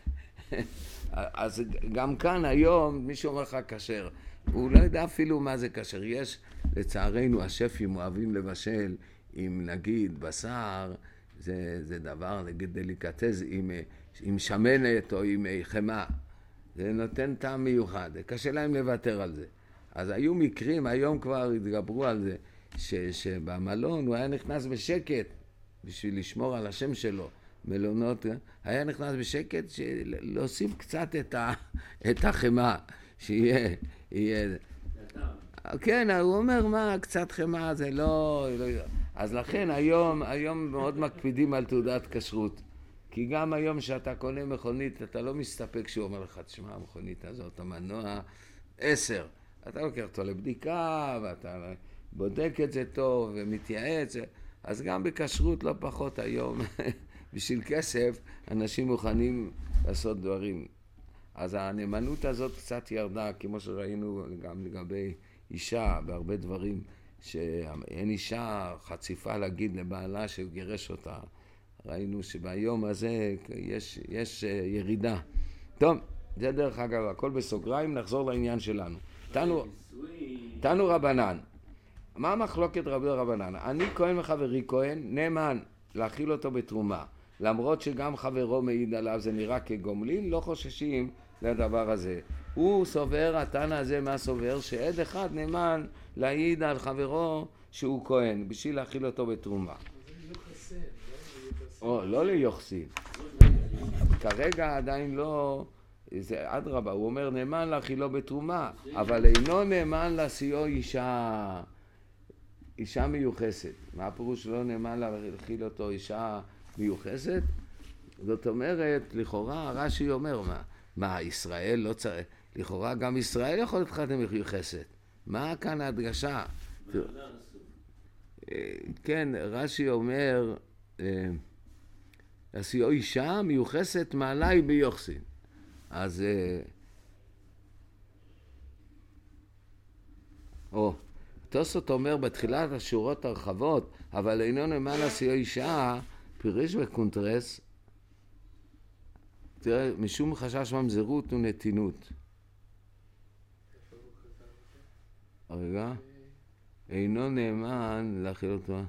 אז גם כאן היום מישהו אומר לך כשר, הוא לא יודע אפילו מה זה כשר. יש לצערנו השפים אוהבים לבשל עם נגיד בשר, זה, זה דבר נגיד דליקטז עם, עם שמנת או עם חמה, זה נותן טעם מיוחד, קשה להם לוותר על זה. אז היו מקרים, היום כבר התגברו על זה, ש, שבמלון הוא היה נכנס בשקט בשביל לשמור על השם שלו. מלונות, היה נכנס בשקט להוסיף קצת את, ה, את החמה, שיהיה, יהיה... כן, הוא אומר, מה, קצת חמה, זה לא... לא... אז לכן היום, היום מאוד מקפידים על תעודת כשרות. כי גם היום שאתה קונה מכונית, אתה לא מסתפק שהוא אומר לך, תשמע, המכונית הזאת, המנוע, עשר. אתה לוקח אותו לבדיקה, ואתה בודק את זה טוב, ומתייעץ. אז גם בכשרות לא פחות היום, בשביל כסף, אנשים מוכנים לעשות דברים. אז הנאמנות הזאת קצת ירדה, כמו שראינו גם לגבי אישה, בהרבה דברים, שאין אישה חציפה להגיד לבעלה שהוא גירש אותה. ראינו שביום הזה יש, יש ירידה. טוב, זה דרך אגב, הכל בסוגריים, נחזור לעניין שלנו. תנו, תנו רבנן. מה המחלוקת רבי רבנן? אני כהן וחברי כהן, נאמן להאכיל אותו בתרומה. למרות שגם חברו מעיד עליו, זה נראה כגומלין, לא חוששים לדבר הזה. הוא סובר, התנא הזה מה סובר? שעד אחד נאמן להעיד על חברו שהוא כהן, בשביל להאכיל אותו בתרומה. או, לא ליוחסין. כרגע עדיין לא, זה אדרבה, הוא אומר נאמן להאכילו בתרומה, אבל אינו נאמן להשיאו אישה, אישה מיוחסת. מה הפירוש לא נאמן להאכיל אותו אישה מיוחסת? זאת אומרת, לכאורה רש"י אומר, מה, מה ישראל לא צריך, לכאורה גם ישראל יכול להיות חד מיוחסת. מה כאן ההדגשה? כן, רש"י אומר, להשיאו אישה מיוחסת מעלי ביוחסין. אז או תוספות אומר בתחילת השורות הרחבות, אבל אינו נאמן להשיאו אישה, פירש וקונטרס, תראה, משום חשש ממזרות ונתינות. רגע, אינו נאמן להאכיל אותו.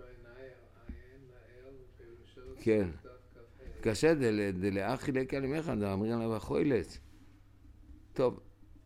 כן. קשה דלאכיל לקלמך, דאמרין עליו החוילת. טוב.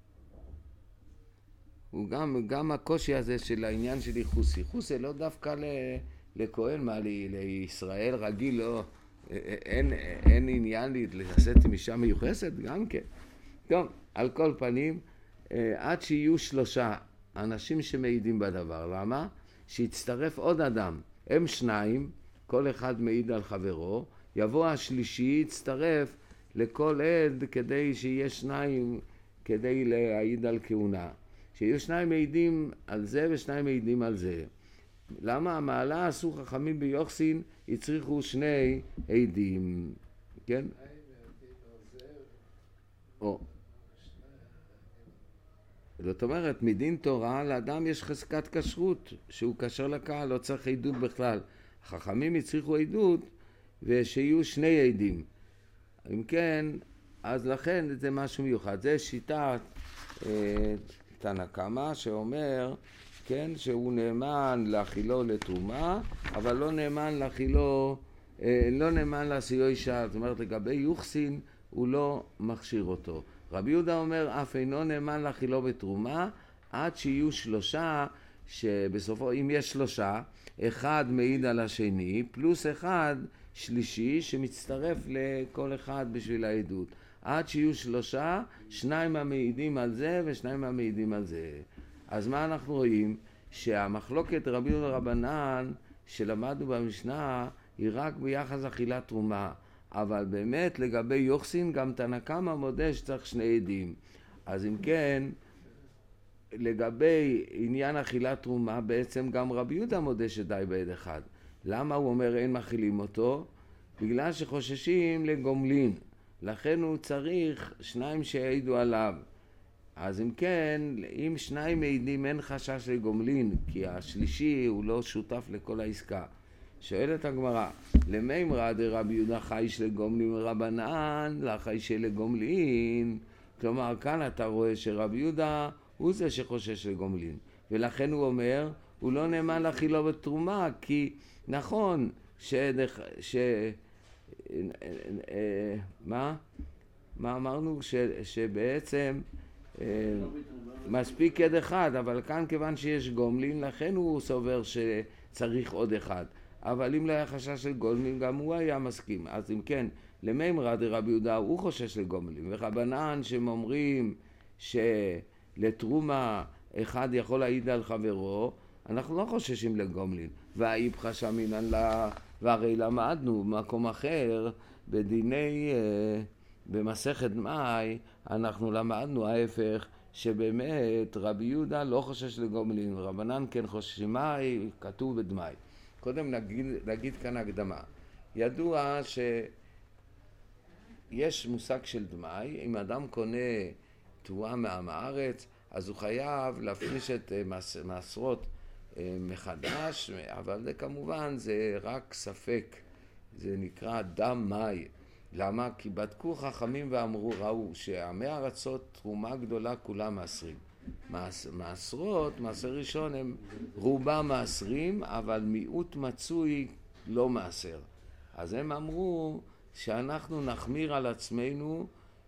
הוא גם, גם הקושי הזה של העניין של ייחוס. ייחוס זה לא דווקא לכהן, מה לישראל רגיל, לא, אין, אין עניין לשאת עם אישה מיוחסת, גם כן. טוב, על כל פנים, עד שיהיו שלושה אנשים שמעידים בדבר. למה? שיצטרף עוד אדם. הם שניים, כל אחד מעיד על חברו, יבוא השלישי, יצטרף לכל עד כדי שיהיה שניים, כדי להעיד על כהונה. שיהיו שניים מעידים על זה ושניים מעידים על זה. למה? המעלה עשו חכמים ביוחסין, הצריכו שני עדים. כן? או. זאת אומרת, מדין תורה לאדם יש חזקת כשרות, שהוא כשר לקהל, לא צריך עדות בכלל. החכמים הצריכו עדות ושיהיו שני עדים. אם כן, אז לכן זה משהו מיוחד. זה שיטת אה, תנא קמא שאומר, כן, שהוא נאמן להכילו לתרומה, אבל לא נאמן להכילו, אה, לא נאמן לעשיו אישה. זאת אומרת, לגבי יוחסין הוא לא מכשיר אותו. רבי יהודה אומר, אף אינו נאמן להכילו בתרומה, עד שיהיו שלושה, שבסופו, אם יש שלושה, אחד מעיד על השני, פלוס אחד שלישי שמצטרף לכל אחד בשביל העדות. עד שיהיו שלושה, שניים המעידים על זה ושניים המעידים על זה. אז מה אנחנו רואים? שהמחלוקת רבי יהודה רבנן שלמדנו במשנה היא רק ביחס אכילת תרומה. אבל באמת לגבי יוחסין גם תנא קמא מודה שצריך שני עדים. אז אם כן, לגבי עניין אכילת תרומה בעצם גם רבי יהודה מודה שדי בעד אחד. למה הוא אומר אין מכילים אותו? בגלל שחוששים לגומלין. לכן הוא צריך שניים שיעידו עליו. אז אם כן, אם שניים מעידים אין חשש לגומלין, כי השלישי הוא לא שותף לכל העסקה. שואלת הגמרא, למימרא דרבי יהודה חייש לגומלין רבנן, לא חייש לגומלין. כלומר, כאן אתה רואה שרבי יהודה הוא זה שחושש לגומלין. ולכן הוא אומר, הוא לא נאמן להכילו בתרומה, כי נכון שדח, ש... מה? מה אמרנו? ש... שבעצם מספיק עד אחד, אבל כאן כיוון שיש גומלין, לכן הוא סובר שצריך עוד אחד. אבל אם לא היה חשש של גומלין, גם הוא היה מסכים. אז אם כן, למימרא דרבי יהודה הוא חושש לגומלין, ורבנן שהם אומרים שלתרומה אחד יכול להעיד על חברו, אנחנו לא חוששים לגומלין. והאיפכא שמינן לה, והרי למדנו במקום אחר, בדיני, במסכת מאי, אנחנו למדנו ההפך, שבאמת רבי יהודה לא חושש לגומלין, רבנן כן חוששים. מאי כתוב בדמאי. קודם נגיד, נגיד כאן הקדמה. ידוע שיש מושג של דמאי, אם אדם קונה תבואה מעם הארץ, אז הוא חייב להפריש את מעשרות מחדש, אבל זה כמובן זה רק ספק, זה נקרא דם מאי. למה? כי בדקו חכמים ואמרו, ראו שעמי ארצות תרומה גדולה כולם מעשרים. מעשרות, מעשר ראשון הם רובם מעשרים, אבל מיעוט מצוי לא מעשר. אז הם אמרו שאנחנו נחמיר על עצמנו,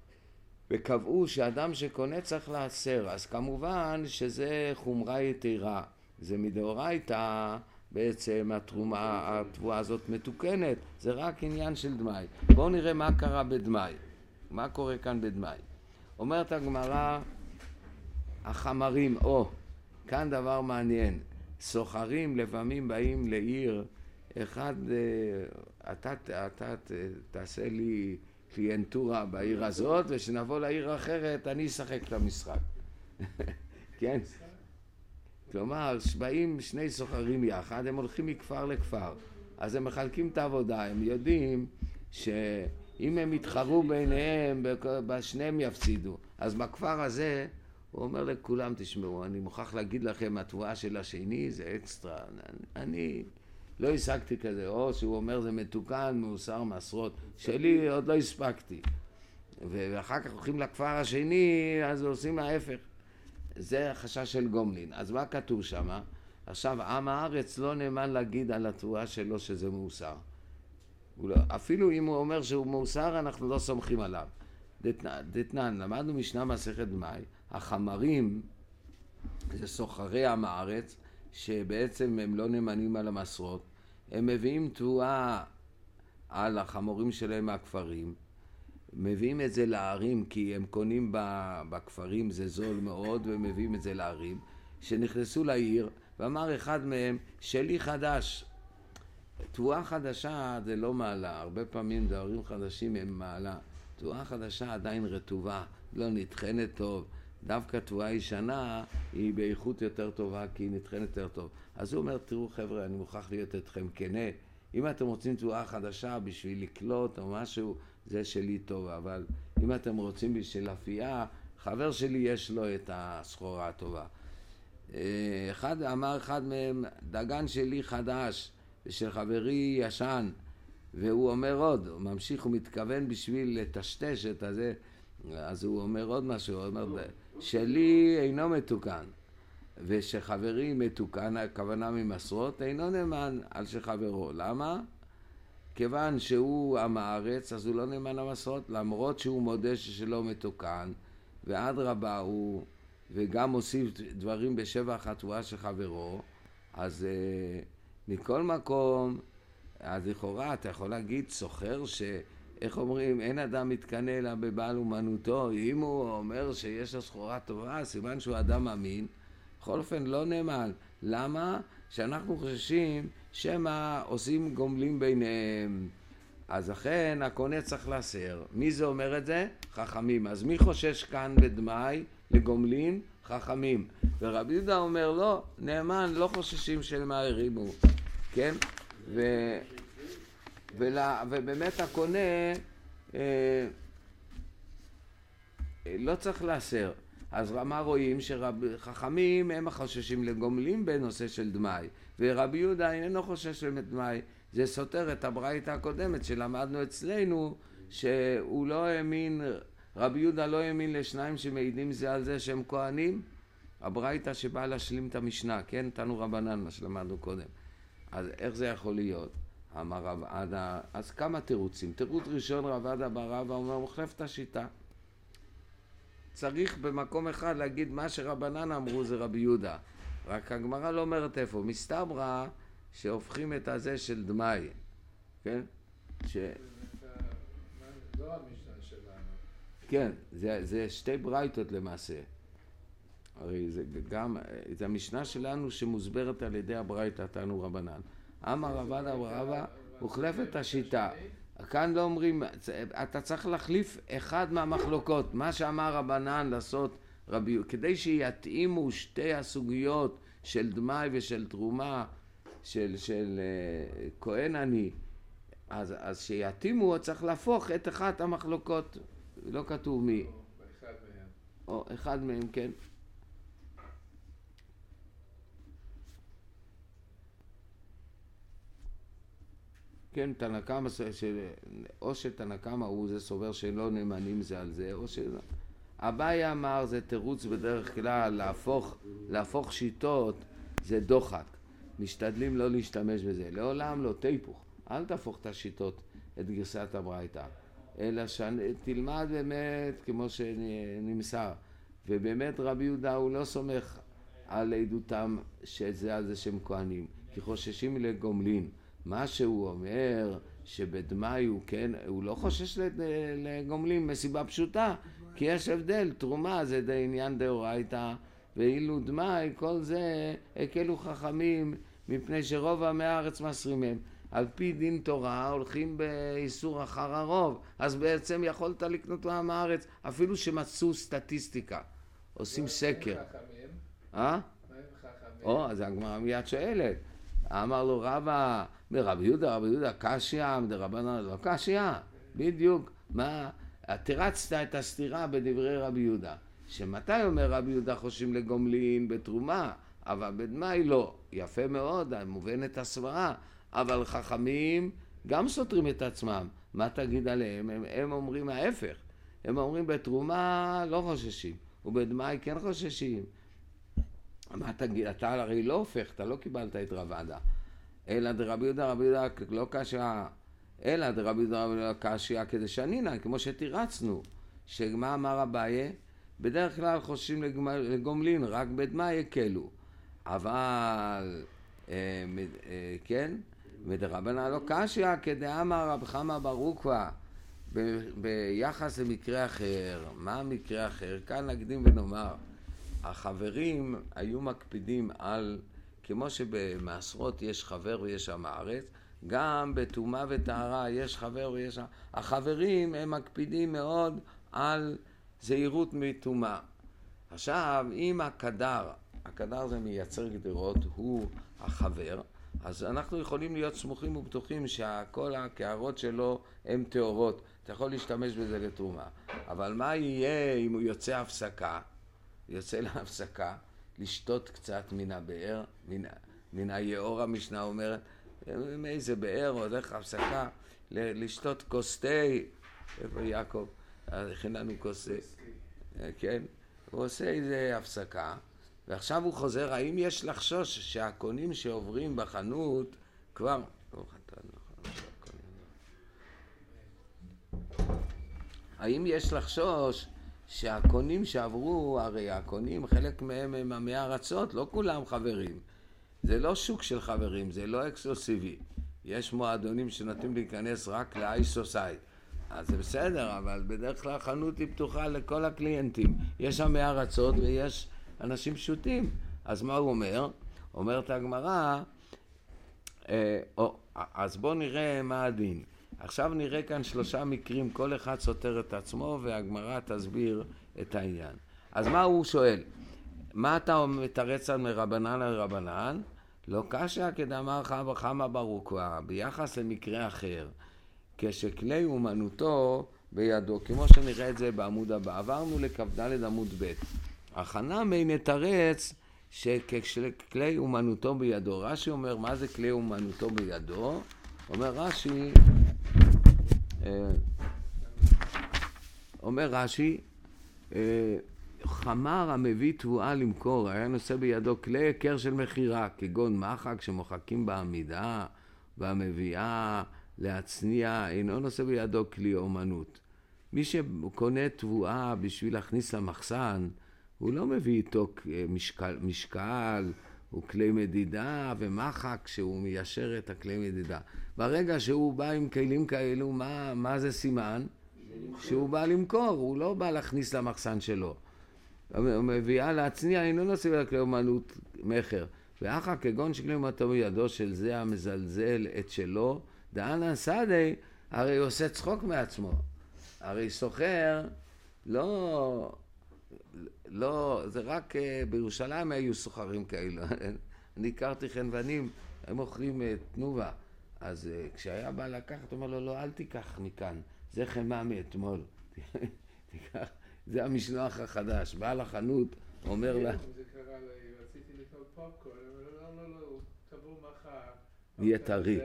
וקבעו שאדם שקונה צריך לעשר. אז כמובן שזה חומרה יתרה. זה מדאורייתא, בעצם התרומה, התבואה הזאת מתוקנת. זה רק עניין של דמאי. בואו נראה מה קרה בדמאי. מה קורה כאן בדמאי. אומרת הגמרא, החמרים, או, כאן דבר מעניין. סוחרים לפעמים באים לעיר, אחד, אתה, אתה, אתה תעשה לי קליינטורה בעיר הזאת, ושנבוא לעיר אחרת, אני אשחק את המשחק. כן? כלומר, באים שני סוחרים יחד, הם הולכים מכפר לכפר. אז הם מחלקים את העבודה, הם יודעים שאם הם יתחרו ביניהם, בשניהם יפסידו. אז בכפר הזה, הוא אומר לכולם, תשמעו, אני מוכרח להגיד לכם, התבואה של השני זה אקסטרה. אני לא השגתי כזה, או שהוא אומר זה מתוקן, מאוסר מעשרות. שלי עוד לא הספקתי. ואחר כך הולכים לכפר השני, אז עושים ההפך. זה החשש של גומלין. אז מה כתוב שם? עכשיו, עם הארץ לא נאמן להגיד על התבואה שלו שזה מאוסר. לא, אפילו אם הוא אומר שהוא מאוסר, אנחנו לא סומכים עליו. דתנן, למדנו משנה מסכת מאי, החמרים, זה סוחרי עם הארץ, שבעצם הם לא נאמנים על המסרות, הם מביאים תבואה על החמורים שלהם מהכפרים, מביאים את זה לערים, כי הם קונים בכפרים, זה זול מאוד, ומביאים את זה לערים, שנכנסו לעיר, ואמר אחד מהם, שלי חדש. תבואה חדשה זה לא מעלה, הרבה פעמים דברים חדשים הם מעלה. תבואה חדשה עדיין רטובה, לא נטחנת טוב. דווקא תבואה ישנה היא באיכות יותר טובה, כי היא נטחנת יותר טוב. אז הוא אומר, תראו חבר'ה, אני מוכרח להיות אתכם כנה. אם אתם רוצים תבואה חדשה בשביל לקלוט או משהו, זה שלי טוב. אבל אם אתם רוצים בשביל אפייה, חבר שלי יש לו את הסחורה הטובה. אחד, אמר אחד מהם, דגן שלי חדש ושל חברי ישן, והוא אומר עוד, הוא ממשיך, הוא מתכוון בשביל לטשטש את הזה, אז הוא אומר עוד משהו, הוא אומר, שלי אינו מתוקן, ושחברי מתוקן, הכוונה ממסרות, אינו נאמן על שחברו. למה? כיוון שהוא עם הארץ, אז הוא לא נאמן למסרות, למרות שהוא מודה ששלו מתוקן, ועד רבה הוא, וגם מוסיף דברים בשבח התבואה של חברו, אז אה, מכל מקום, אז לכאורה אתה יכול להגיד סוחר ש... איך אומרים, אין אדם מתקנא אלא בבעל אומנותו. אם הוא אומר שיש לו סחורה טובה, סימן שהוא אדם אמין, בכל אופן לא נאמן. למה? שאנחנו חוששים שמה עושים גומלים ביניהם. אז אכן הקונה צריך לסר. מי זה אומר את זה? חכמים. אז מי חושש כאן בדמי לגומלין? חכמים. ורבי יהודה אומר לא, נאמן, לא חוששים שלמה הרימו. כן? ו... ולה, ובאמת הקונה אה, לא צריך לאסר. אז מה רואים? שחכמים הם החוששים לגומלים בנושא של דמי, ורבי יהודה איננו חושש לדמי. זה סותר את הברייתא הקודמת שלמדנו אצלנו, שהוא לא האמין, רבי יהודה לא האמין לשניים שמעידים זה על זה שהם כהנים. הברייתא שבאה להשלים את המשנה, כן? תנו רבנן, מה שלמדנו קודם. אז איך זה יכול להיות? אמר רב עדה, אז כמה תירוצים. תירוץ ראשון, רב עדה בר רבא אומר, מוחלף את השיטה. צריך במקום אחד להגיד מה שרבנן אמרו זה רבי יהודה. רק הגמרא לא אומרת איפה. מסתברא שהופכים את הזה של דמי. כן? ש... לא המשנה שלנו. כן, זה, זה שתי ברייתות למעשה. הרי זה גם, זה המשנה שלנו שמוסברת על ידי הברייתא תנו רבנן. אמר רב עדה בר רבא, מוחלף את השיטה. כאן לא אומרים, אתה צריך להחליף אחד מהמחלוקות. מה שאמר רבנן לעשות רבי, כדי שיתאימו שתי הסוגיות של דמי ושל תרומה, של, של uh, כהן אני, אז, אז שיתאימו, צריך להפוך את אחת המחלוקות. לא כתוב מי. או אחד מהם. או אחד מהם, כן. כן, תנא קמא, או שתנא קמא הוא זה סובר שלא נאמנים זה על זה, או שלא. אביי אמר זה תירוץ בדרך כלל להפוך, להפוך שיטות, זה דוחק. משתדלים לא להשתמש בזה. לעולם לא, תהפוך. אל תהפוך את השיטות, את גרסת הברייתא. אלא שתלמד באמת כמו שנמסר. ובאמת רבי יהודה הוא לא סומך על עדותם שזה על זה שהם כהנים, כי חוששים לגומלין. מה שהוא אומר שבדמי הוא כן, הוא לא חושש לגומלים מסיבה פשוטה, כי יש הבדל, תרומה זה די עניין דאורייתא, ואילו דמי כל זה הקלו חכמים מפני שרוב עמי הארץ מסרים מהם. על פי דין תורה הולכים באיסור אחר הרוב, אז בעצם יכולת לקנות מעם הארץ, אפילו שמצאו סטטיסטיקה, עושים סקר. מה הם חכמים? אה? מה הם חכמים? או, אז הגמרא מיד שואלת. אמר לו רבא, מרבי יהודה, רבי יהודה קשיא, מדרבנן לא קשיא, בדיוק. מה? תרצת את הסתירה בדברי רבי יהודה, שמתי אומר רבי יהודה חושבים לגומלין בתרומה, אבל בדמי לא. יפה מאוד, מובנת הסברה, אבל חכמים גם סותרים את עצמם. מה תגיד עליהם? הם, הם אומרים ההפך. הם אומרים בתרומה לא חוששים, ובדמי כן חוששים. מה תגיד? אתה הרי לא הופך, אתה לא קיבלת את רב עדה. אלא דרבי יהודה, רבי יהודה לא קשיא, אלא דרבי יהודה, רבי יהודה קשיא כדשנינא, כמו שתירצנו. שמה אמר אביי? בדרך כלל חוששים לגומלין, רק בדמי יקלו. אבל, אה, אה, כן, מדרבנן לא קשיא כדאמר רב חמא בר עוקבא, ב- ביחס למקרה אחר. מה המקרה אחר? כאן נקדים ונאמר. החברים היו מקפידים על, כמו שבמעשרות יש חבר ויש עם הארץ, גם בטומאה וטהרה יש חבר ויש... החברים הם מקפידים מאוד על זהירות מטומאה. עכשיו, אם הקדר, הקדר זה מייצר גדרות, הוא החבר, אז אנחנו יכולים להיות סמוכים ובטוחים שכל הקערות שלו הן טהורות. אתה יכול להשתמש בזה לתרומה. אבל מה יהיה אם הוא יוצא הפסקה? יוצא להפסקה, לשתות קצת מן הבאר, מן, מן היאור המשנה אומרת, מאיזה באר הולך הפסקה, לשתות כוס תה, איפה יעקב? הכין לנו כוס תה, כן? הוא עושה איזה הפסקה, ועכשיו הוא חוזר, האם יש לחשוש שהקונים שעוברים בחנות כבר... האם יש לחשוש שהקונים שעברו, הרי הקונים, חלק מהם הם עמי ארצות, לא כולם חברים. זה לא שוק של חברים, זה לא אקסקלוסיבי. יש מועדונים שנותנים להיכנס רק ל-high society. אז זה בסדר, אבל בדרך כלל החנות היא פתוחה לכל הקליינטים. יש עמי ארצות ויש אנשים פשוטים. אז מה הוא אומר? אומרת הגמרא, אה, או, אז בואו נראה מה הדין. עכשיו נראה כאן שלושה מקרים, כל אחד סותר את עצמו והגמרא תסביר את העניין. אז מה הוא שואל? מה אתה מתרץ על מרבנן לרבנן? לא קשה כדאמר חמא חמא ברוקה, ביחס למקרה אחר, כשכלי אומנותו בידו, כמו שנראה את זה בעמוד הבא. עברנו לכ"ד עמוד ב'. הכנה מי נתרץ שכלי אומנותו בידו. רש"י אומר, מה זה כלי אומנותו בידו? אומר רש"י, אומר רש"י, חמר המביא תבואה למכור, היה נושא בידו כלי יקר של מחירה, כגון מחק שמוחקים בעמידה, והמביאה להצניע, אינו נושא בידו כלי אומנות. מי שקונה תבואה בשביל להכניס למחסן, הוא לא מביא איתו משקל, משקל הוא כלי מדידה ומחק שהוא מיישר את הכלי מדידה. ברגע שהוא בא עם כלים כאלו, מה, מה זה סימן? שהוא בא למכור, הוא לא בא להכניס למחסן שלו. הוא מביאה להצניע, אינו נושא בידו כלי אומנות מחר. ואחר כגון שכלי אומנותו בידו של זה המזלזל את שלו, דאנן סעדי, הרי הוא עושה צחוק מעצמו. הרי סוחר, לא, לא, זה רק בירושלים היו סוחרים כאלו. אני הכרתי חנוונים, הם מוכרים תנובה. אז כשהיה בא לקחת, הוא אומר לו, לא, אל תיקח מכאן, זה חמאה מאתמול. תיקח, זה המשלוח החדש. בעל החנות אומר לה... זה קרה לי, רציתי לקנות פופקורן, אבל לא, לא, לא, תבוא מחר. יהיה טרי.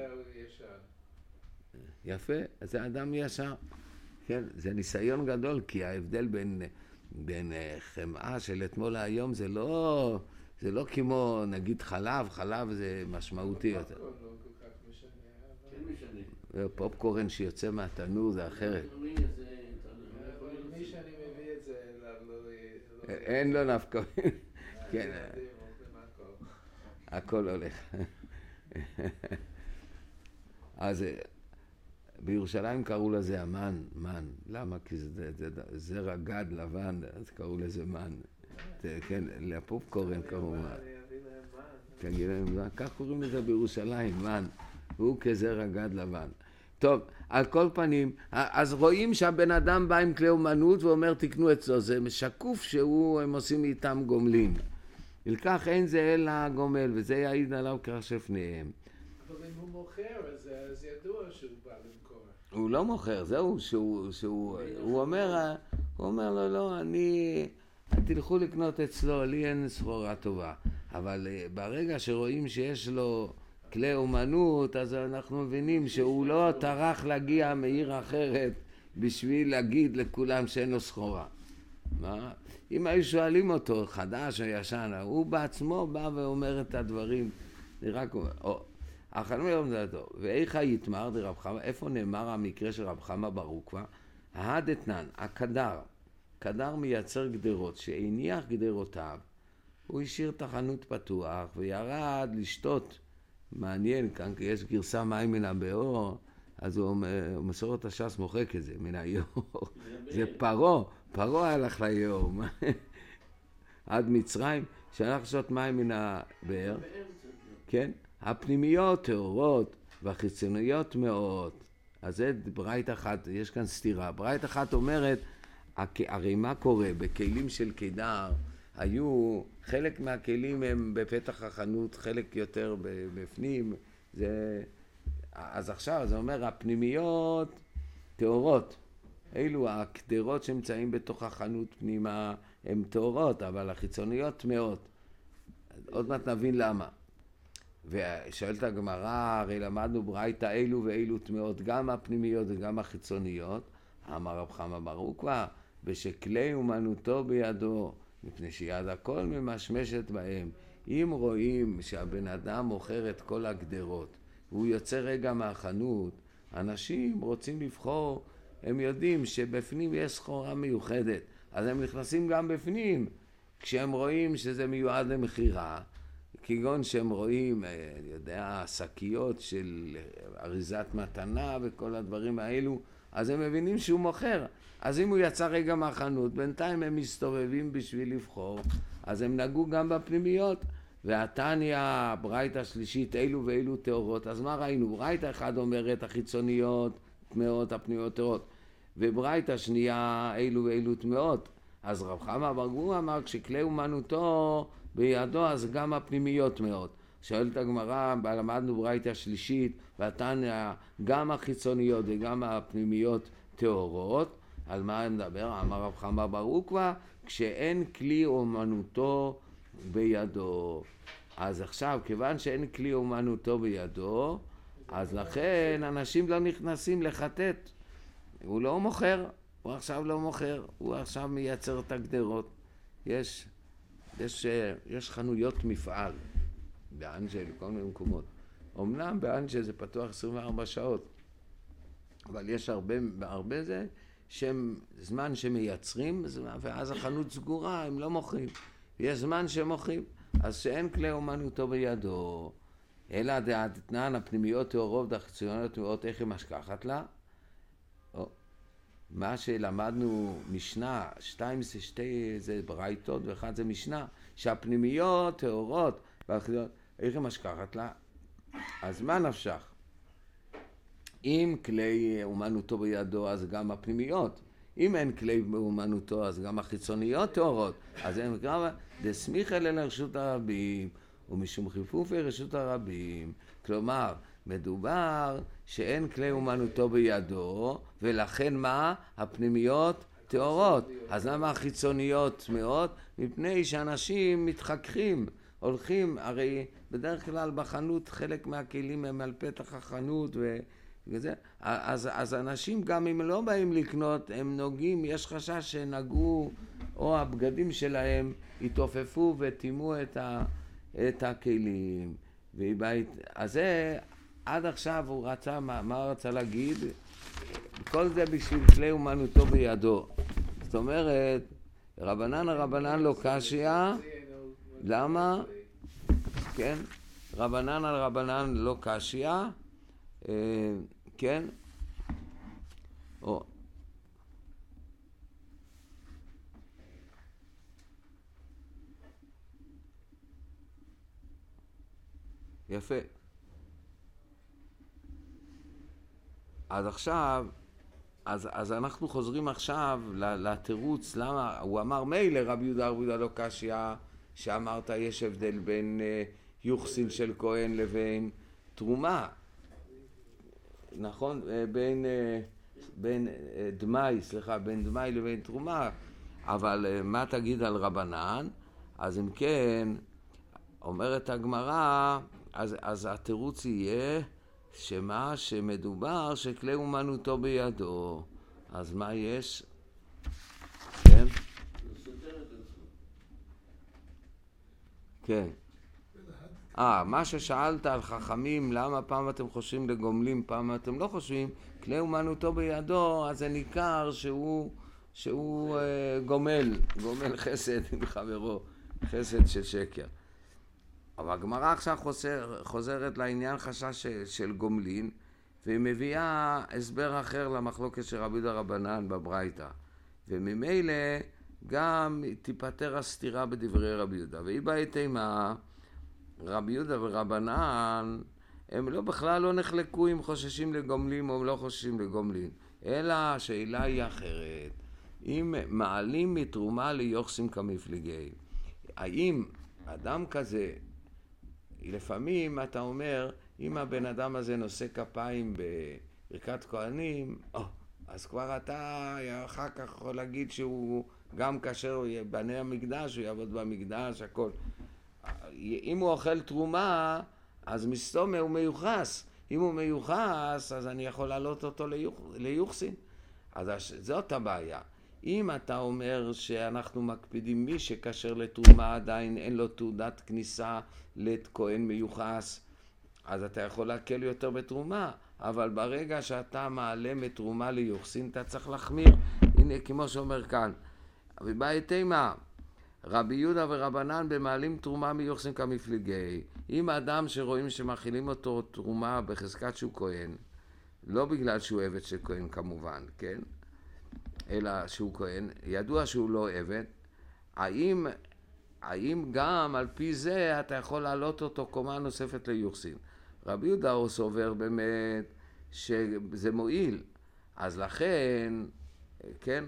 יפה, זה אדם ישר. כן, זה ניסיון גדול, כי ההבדל בין, בין חמאה של אתמול להיום זה לא, זה לא כמו נגיד חלב, חלב זה משמעותי יותר. פופקורן לא כל כך משנה. כן משנה. פופקורן שיוצא מהתנור זה אחרת. מי שאני מביא את זה, אין לו נפקא. כן, הכל הולך. אז בירושלים קראו לזה המן, מן. למה? כי זה, זה, זה זרע גד לבן, אז קראו לזה מן. כן, לפופקורן קראו מן. כן, כך קוראים לזה בירושלים, מן. הוא כזרע גד לבן. טוב, על כל פנים, אז רואים שהבן אדם בא עם כלי אומנות ואומר תקנו אצלו, זה משקוף שהם עושים איתם גומלים. ולכך אין זה אלא גומל, וזה יעיד עליו כרש לפניהם. אבל אם הוא מוכר, אז, אז ידוע שהוא בא למכור. הוא לא מוכר, זהו, שהוא, שהוא, הוא אומר, הוא אומר לו, לא, אני, תלכו לקנות אצלו, לי אין סחורה טובה. אבל ברגע שרואים שיש לו כלי אומנות, אז אנחנו מבינים שהוא לא טרח להגיע מעיר אחרת בשביל להגיד לכולם שאין לו סחורה. מה? אם היו שואלים אותו, חדש או ישן, הוא בעצמו בא ואומר את הדברים, אני רק אומר, או, החלום יום זה טוב, ואיך היתמר דרב חמא, איפה נאמר המקרה של רב חמא ברוקווה? ההדתנן, הקדר, קדר מייצר גדרות, שהניח גדרותיו, הוא השאיר את החנות פתוח וירד לשתות. מעניין, כאן כי יש גרסה מים מן הבאור, אז הוא מסורת הש"ס מוחק את זה, מן היאור. זה פרו, פרו הלך ליאור. עד מצרים, שהלך לשתות מים מן הבאר. כן? הפנימיות טהורות והחיצוניות מאוד. אז זה ברית אחת, יש כאן סתירה. ברית אחת אומרת, הרי מה קורה? בכלים של קדר, היו, חלק מהכלים הם בפתח החנות, חלק יותר בפנים, זה, אז עכשיו זה אומר הפנימיות טהורות, אלו הקדרות שנמצאים בתוך החנות פנימה הן טהורות, אבל החיצוניות טמאות. עוד מעט נבין למה. ושואלת הגמרא, הרי למדנו ברייתא אילו ואילו טמאות, גם הפנימיות וגם החיצוניות. אמר רב חמא בר עוקבא, בשכלי אומנותו בידו, מפני שיד הכל ממשמשת בהם. אם רואים שהבן אדם מוכר את כל הגדרות, והוא יוצא רגע מהחנות, אנשים רוצים לבחור, הם יודעים שבפנים יש סחורה מיוחדת, אז הם נכנסים גם בפנים, כשהם רואים שזה מיועד למחירה, כגון שהם רואים, אני יודע, שקיות של אריזת מתנה וכל הדברים האלו, אז הם מבינים שהוא מוכר. אז אם הוא יצא רגע מהחנות, בינתיים הם מסתובבים בשביל לבחור, אז הם נגעו גם בפנימיות. והתניא, ברייתא שלישית, אילו ואילו טהורות, אז מה ראינו? ברייתא אחד אומרת החיצוניות טמאות, הפנימיות טהורות, וברייתא שנייה אילו ואילו טמאות. אז רב חמא בר גור אמר, כשכלי אומנותו בידו, אז גם הפנימיות טמאות. שואלת הגמרא, למדנו ברייתא שלישית, והתניא גם החיצוניות וגם הפנימיות טהורות. על מה מדבר? אמר רב חמא בר עוקבא, כשאין כלי אומנותו בידו. אז עכשיו, כיוון שאין כלי אומנותו בידו, אז לכן אנשים לא נכנסים לחטט. הוא לא מוכר, הוא עכשיו לא מוכר, הוא עכשיו מייצר את הגדרות. יש, יש, יש חנויות מפעל באנג'ל, כל מיני מקומות. אמנם באנג'ל זה פתוח עשרים וארבע שעות, אבל יש הרבה, הרבה זה שהם זמן שמייצרים, ואז החנות סגורה, הם לא מוכרים. יש זמן שמוכרים, אז שאין כלי אומנותו בידו, אלא דעתנן הפנימיות טהורות והחיצוניות טמאות, איך היא משכחת לה? או, מה שלמדנו משנה, שתיים זה שתי זה ברייתות ואחד זה משנה, שהפנימיות טהורות והחיצוניות, איך היא משכחת לה? אז מה נפשך? אם כלי אומנותו בידו, אז גם הפנימיות. אם אין כלי אומנותו, אז גם החיצוניות טהורות. אז הם נקרא, דסמיך אלה לרשות הרבים, ומשום חיפופי רשות הרבים. כלומר, מדובר שאין כלי אומנותו בידו, ולכן מה? הפנימיות טהורות. אז למה החיצוניות טמאות? מפני שאנשים מתחככים, הולכים, הרי בדרך כלל בחנות חלק מהכלים הם על פתח החנות ו... וזה, אז, אז אנשים גם אם לא באים לקנות, הם נוגעים, יש חשש שנגעו, או הבגדים שלהם התעופפו וטימו את, ה, את הכלים. ובית, אז זה, עד עכשיו הוא רצה, מה, מה רצה להגיד? כל זה בשביל כלי אומנותו בידו. זאת אומרת, רבנן הרבנן לא קשיא, למה? כן, רבנן על רבנן לא קשיא, אה, כן? או יפה. אז עכשיו, אז, אז אנחנו חוזרים עכשיו לתירוץ, למה הוא אמר מילא רבי יהודה רבי יהודה לא קשיא, שאמרת יש הבדל בין אה, יוחסין של כהן לבין תרומה, נכון? בין, בין דמי, סליחה, בין דמי לבין תרומה, אבל מה תגיד על רבנן? אז אם כן, אומרת הגמרא, אז, אז התירוץ יהיה שמה שמדובר שכלי אומנותו בידו. אז מה יש? כן? כן. אה, מה ששאלת על חכמים, למה פעם אתם חושבים לגומלים, פעם אתם לא חושבים, כלי אומנותו בידו, אז זה ניכר שהוא, שהוא אה, גומל, גומל חסד עם חברו, חסד של שקר. אבל הגמרא עכשיו חוזר, חוזרת לעניין חשש של, של גומלין, והיא מביאה הסבר אחר למחלוקת של רבי יהודה רבנן בברייתא. וממילא גם תיפטר הסתירה בדברי רבי יהודה. והיא באה תימה, רבי יהודה ורבנן, הם לא, בכלל לא נחלקו אם חוששים לגומלים או לא חוששים לגומלין. אלא השאלה היא אחרת. אם מעלים מתרומה ליוחסין כמפליגי, האם אדם כזה, לפעמים אתה אומר, אם הבן אדם הזה נושא כפיים בברכת כהנים, או, אז כבר אתה אחר כך יכול להגיד שהוא גם כאשר הוא בנה המקדש, הוא יעבוד במקדש, הכל. אם הוא אוכל תרומה, אז מסתום הוא מיוחס. אם הוא מיוחס, אז אני יכול להעלות אותו ליוח, ליוחסין. אז זאת הבעיה. אם אתה אומר שאנחנו מקפידים מי שכשר לתרומה עדיין אין לו תעודת כניסה לכהן מיוחס, אז אתה יכול להקל יותר בתרומה. אבל ברגע שאתה מעלה מתרומה ליוחסין, אתה צריך להחמיר. הנה, כמו שאומר כאן. ובאי תימה, רבי יהודה ורבנן במעלים תרומה מיוחסין כמפליגי. אם האדם שרואים שמאכילים אותו תרומה בחזקת שהוא כהן, לא בגלל שהוא עבד של כהן כמובן, כן? אלא שהוא כהן, ידוע שהוא לא עבד, האם, האם גם על פי זה אתה יכול להעלות אותו קומה נוספת ליוחסין? רבי יהודה הוא סובר באמת שזה מועיל, אז לכן, כן,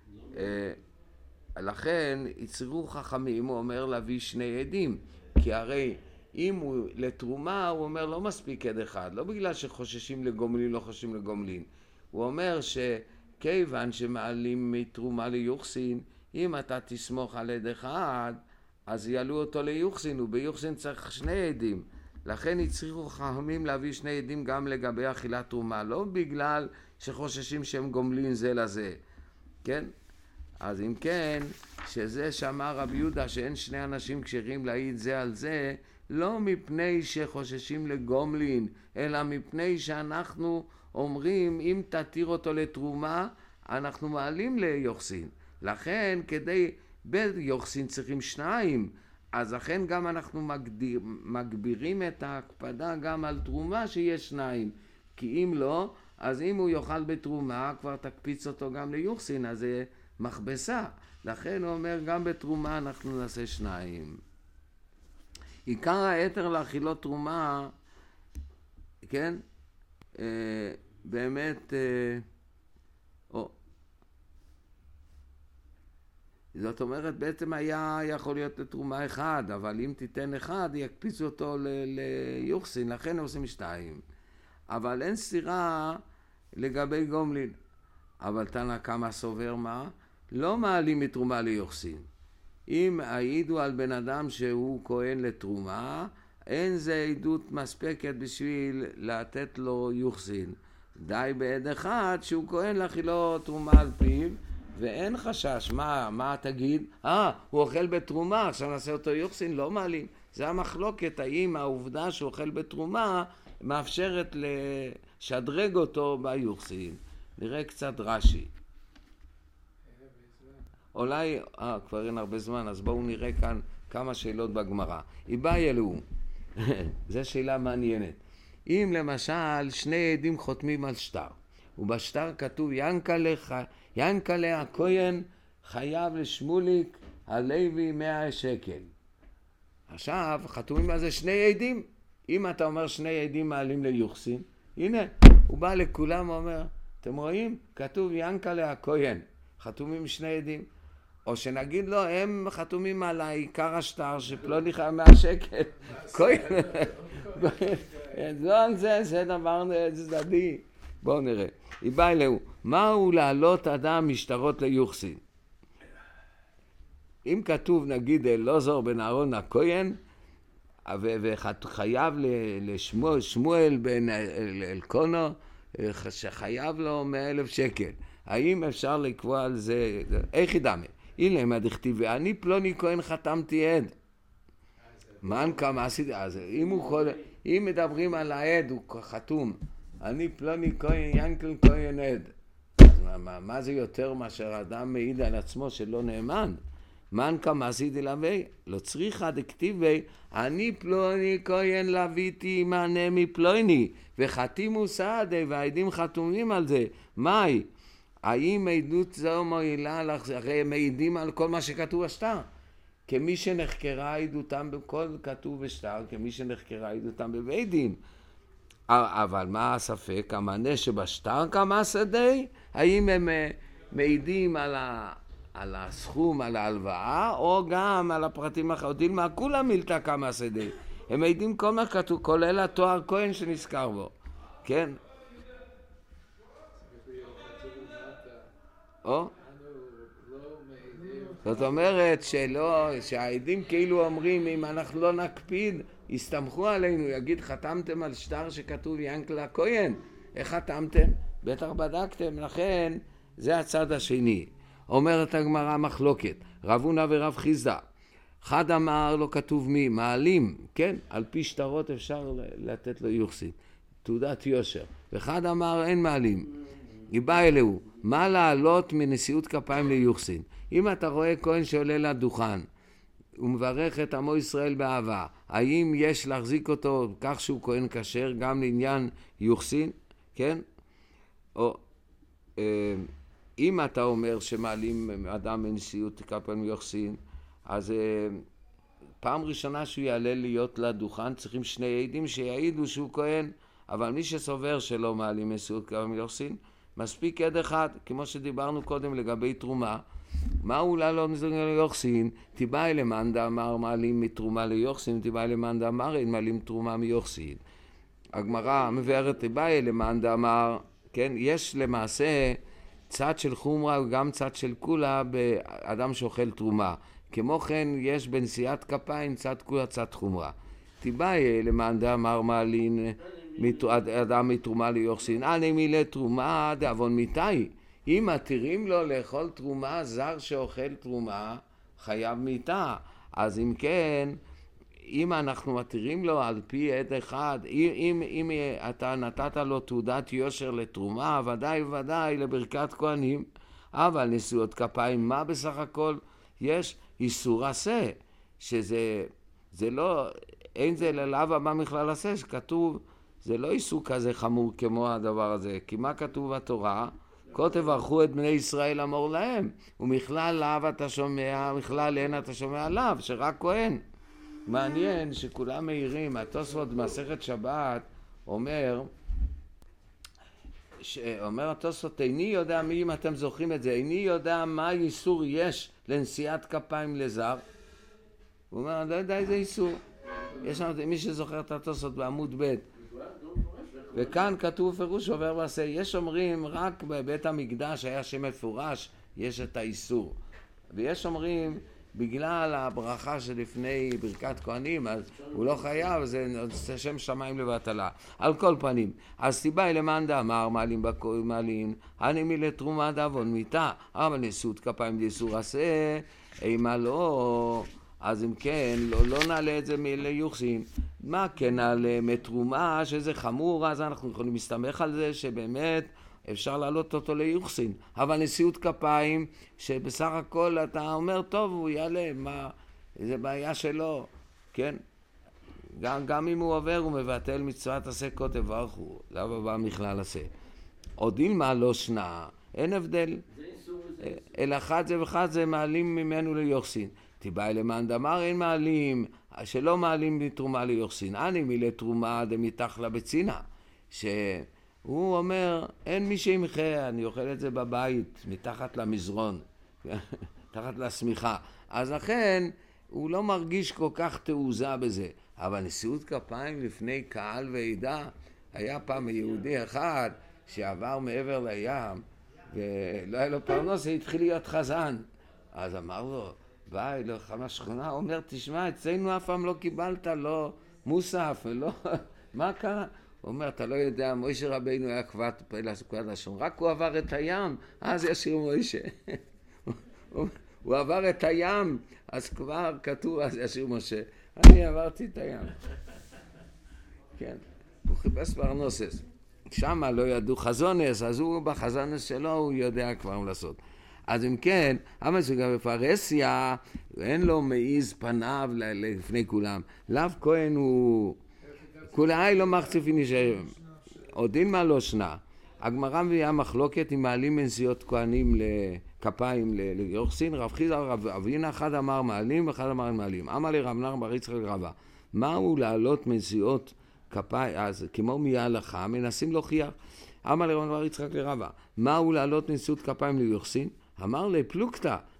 לכן יצרו חכמים, הוא אומר להביא שני עדים, כי הרי אם הוא לתרומה, הוא אומר לא מספיק עד אחד, לא בגלל שחוששים לגומלין, לא חוששים לגומלין, הוא אומר שכיוון שמעלים מתרומה ליוחסין, אם אתה תסמוך על עד אחד, אז יעלו אותו ליוחסין, וביוחסין צריך שני עדים, לכן יצריכו חכמים להביא שני עדים גם לגבי אכילת תרומה, לא בגלל שחוששים שהם גומלין זה לזה, כן? אז אם כן, שזה שאמר רבי יהודה שאין שני אנשים כשרים להעיד זה על זה, לא מפני שחוששים לגומלין, אלא מפני שאנחנו אומרים אם תתיר אותו לתרומה, אנחנו מעלים ליוחסין. לכן כדי ביוחסין צריכים שניים, אז לכן גם אנחנו מגדיר, מגבירים את ההקפדה גם על תרומה שיש שניים. כי אם לא, אז אם הוא יאכל בתרומה, כבר תקפיץ אותו גם ליוחסין, אז זה מכבסה. לכן הוא אומר גם בתרומה אנחנו נעשה שניים. עיקר היתר לאכילות תרומה, כן, אה, באמת, אה, או, זאת אומרת בעצם היה יכול להיות לתרומה אחד, אבל אם תיתן אחד יקפיצו אותו ליוחסין, לכן עושים שתיים. אבל אין סתירה לגבי גומלין. אבל תנא קמא סובר מה? לא מעלים מתרומה ליוחסין. אם העידו על בן אדם שהוא כהן לתרומה, אין זה עדות מספקת בשביל לתת לו יוחסין. די בעד אחד שהוא כהן להכילו תרומה על פיו, ואין חשש. מה, מה תגיד? אה, הוא אוכל בתרומה, עכשיו נעשה אותו יוחסין, לא מעלים. זה המחלוקת, האם העובדה שהוא אוכל בתרומה מאפשרת לשדרג אותו ביוחסין. נראה קצת רש"י. אולי, אה, כבר אין הרבה זמן, אז בואו נראה כאן כמה שאלות בגמרא. איבאי אלוהו, זו שאלה מעניינת. אם למשל שני עדים חותמים על שטר, ובשטר כתוב ינקלה, ינקלה הכהן חייב לשמוליק הלוי מאה שקל. עכשיו חתומים על זה שני עדים. אם אתה אומר שני עדים מעלים ליוחסין, הנה, הוא בא לכולם ואומר, אתם רואים? כתוב ינקלה הכהן, חתומים שני עדים. או שנגיד לו, הם חתומים על העיקר השטר שפלוני חייב מאה שקל. כהן. לא, זה, זה דבר צדדי. בואו נראה. איבאי אלוהו, מהו להעלות אדם משטרות ליוחסין? אם כתוב נגיד אלעזר בן אהרון הכהן, וחייב לשמואל בן אלקנה, שחייב לו מאה אלף שקל. האם אפשר לקבוע על זה? איך ידמה? הנה מה דכתיב, ואני פלוני כהן חתמתי עד. מן כמה עשיתי? אז אם, הוא, אם מדברים על העד, הוא חתום. אני פלוני כהן, ינקל כהן עד. אז מה, מה, מה זה יותר מאשר אדם מעיד על עצמו שלא נאמן? מן כמה עשיתי לוי? לא צריכה דכתיבי, אני פלוני כהן לוויתי מענה מפלוני, וחתימו סעדי, והעדים חתומים על זה. מהי? האם עדות זו מועילה לך? הרי הם מעידים על כל מה שכתוב בשטר. כמי שנחקרה עדותם בכל כתוב בשטר, כמי שנחקרה עדותם בבית דין. אבל מה הספק? המענה שבשטר כמה שדי? האם הם מעידים על, ה... על הסכום, על ההלוואה, או גם על הפרטים האחרים. דילמה, כולם מילתא כמה שדה. הם מעידים כל מה כתוב, כולל התואר כהן שנזכר בו. כן? או? זאת אומרת שלא, שהעדים כאילו אומרים, אם אנחנו לא נקפיד, יסתמכו עלינו, יגיד, חתמתם על שטר שכתוב ינקל הכהן. איך חתמתם? בטח בדקתם, לכן זה הצד השני. אומרת הגמרא מחלוקת, רב הונא ורב חיסדא. אחד אמר לא כתוב מי, מעלים, כן? על פי שטרות אפשר לתת לו יוחסין, תעודת יושר. ואחד אמר אין מעלים. היא באה אלוהו, מה לעלות מנשיאות כפיים ליוחסין? אם אתה רואה כהן שעולה לדוכן, הוא מברך את עמו ישראל באהבה, האם יש להחזיק אותו כך שהוא כהן כשר גם לעניין יוחסין? כן? או אם אתה אומר שמעלים אדם מנשיאות כפיים ליוחסין, אז פעם ראשונה שהוא יעלה להיות לדוכן צריכים שני עדים שיעידו שהוא כהן, אבל מי שסובר שלא מעלים מנשיאות כפיים ליוחסין, מספיק עד אחד, כמו שדיברנו קודם לגבי תרומה. מה אולי לא נזרק ליוחסין? תיבאי למאן דאמר מעלים מתרומה ליוחסין, תיבאי למאן דאמר אין מעלים תרומה מיוחסין. הגמרא מבארת תיבאי למאן דאמר, כן, יש למעשה צד של חומרה וגם צד של כולה באדם שאוכל תרומה. כמו כן יש בנשיאת כפיים צד כולה צד חומרה. תיבאי למאן דאמר מעלים אדם מתרומה ליוחסין, אני מילה תרומה דאבון מיתאי. אם מתירים לו לאכול תרומה, זר שאוכל תרומה חייב מיתה. אז אם כן, אם אנחנו מתירים לו על פי עד אחד, אם, אם אתה נתת לו תעודת יושר לתרומה, ודאי ודאי לברכת כהנים, אבל נשיאות כפיים, מה בסך הכל? יש איסור עשה, שזה זה לא, אין זה ללאו הבא מכלל עשה, שכתוב, זה לא איסור כזה חמור כמו הדבר הזה, כי מה כתוב בתורה? כה תברכו את בני ישראל אמור להם, ומכלל לאו אתה שומע, מכלל אין אתה שומע לאו, שרק כהן. מעניין שכולם מהירים, התוספות במסכת שבת אומר, אומר התוספות, איני יודע מי, אם אתם זוכרים את זה, איני יודע מה איסור יש לנשיאת כפיים לזר. הוא אומר, אני לא יודע איזה איסור. יש לנו, מי שזוכר את התוספות בעמוד ב', וכאן כתוב פירוש עובר ועשה, יש אומרים רק בבית המקדש היה שם מפורש, יש את האיסור. ויש אומרים, בגלל הברכה שלפני ברכת כהנים, אז הוא לא חייב, זה שם שמיים לבטלה. על כל פנים, אז תיבאי למאן דאמר מעלים בכהן מעלים, אני מילה תרומה דאבון מיתה, אבל נשיאות כפיים דאיסור עשה, אימה לא, אז אם כן, לא, לא נעלה את זה ליוחסין. מה כן נעלה מתרומה, שזה חמור, אז אנחנו יכולים להסתמך על זה שבאמת אפשר להעלות אותו ליוחסין. אבל נשיאות כפיים, שבסך הכל אתה אומר, טוב, הוא יעלה, מה, זה בעיה שלו, כן? גם, גם אם הוא עובר, הוא מבטל מצוות עשה כה תברכו, לאו הבא מכלל עשה. עוד אילמה לא שנה, אין הבדל. אלא אחד זה ואחד זה מעלים ממנו ליוחסין. תיבאי למאן דאמר אין מעלים, שלא מעלים מתרומה ליוחסין. אני מילה תרומה דמתח לבצינה, שהוא אומר, אין מי שימחה, אני אוכל את זה בבית, מתחת למזרון, תחת לשמיכה. אז לכן, הוא לא מרגיש כל כך תעוזה בזה. אבל נשיאות כפיים לפני קהל ועדה, היה פעם יהודי אחד שעבר מעבר לים, ולא היה לו פרנוס, התחיל להיות חזן. אז אמר לו, בא אליך מהשכונה, הוא אומר, תשמע, אצלנו אף פעם לא קיבלת, לא מוסף, ולא, מה קרה? הוא אומר, אתה לא יודע, מוישה רבינו היה כבד פלס, לשון, רק הוא עבר את הים, אז ישיר מוישה. הוא עבר את הים, אז כבר כתוב, אז ישיר משה. אני עברתי את הים. כן, הוא חיפש פרנסס. שמה לא ידעו חזונס, אז הוא בחזונס שלו, הוא יודע כבר מה לעשות. אז אם כן, אבל שגם בפרסיה, אין לו מעיז פניו לפני כולם. לאו כהן הוא, כולי לא מחציפי נשאר. עוד אין מה לא שנה. הגמרא מביאה מחלוקת אם מעלים מנשיאות כהנים לכפיים ליוחסין, רב חיסדא רב אבינה, אחד אמר מעלים ואחד אמר אין מעלים. אמר לרב נחמן בר יצחק רבא, מהו לעלות מנשיאות כפיים, אז כמו מההלכה, מנסים להוכיח. אמר לרב נחמן בר יצחק רבא, מהו לעלות מנשיאות כפיים ליוחסין? אמר לי, פלוגתא,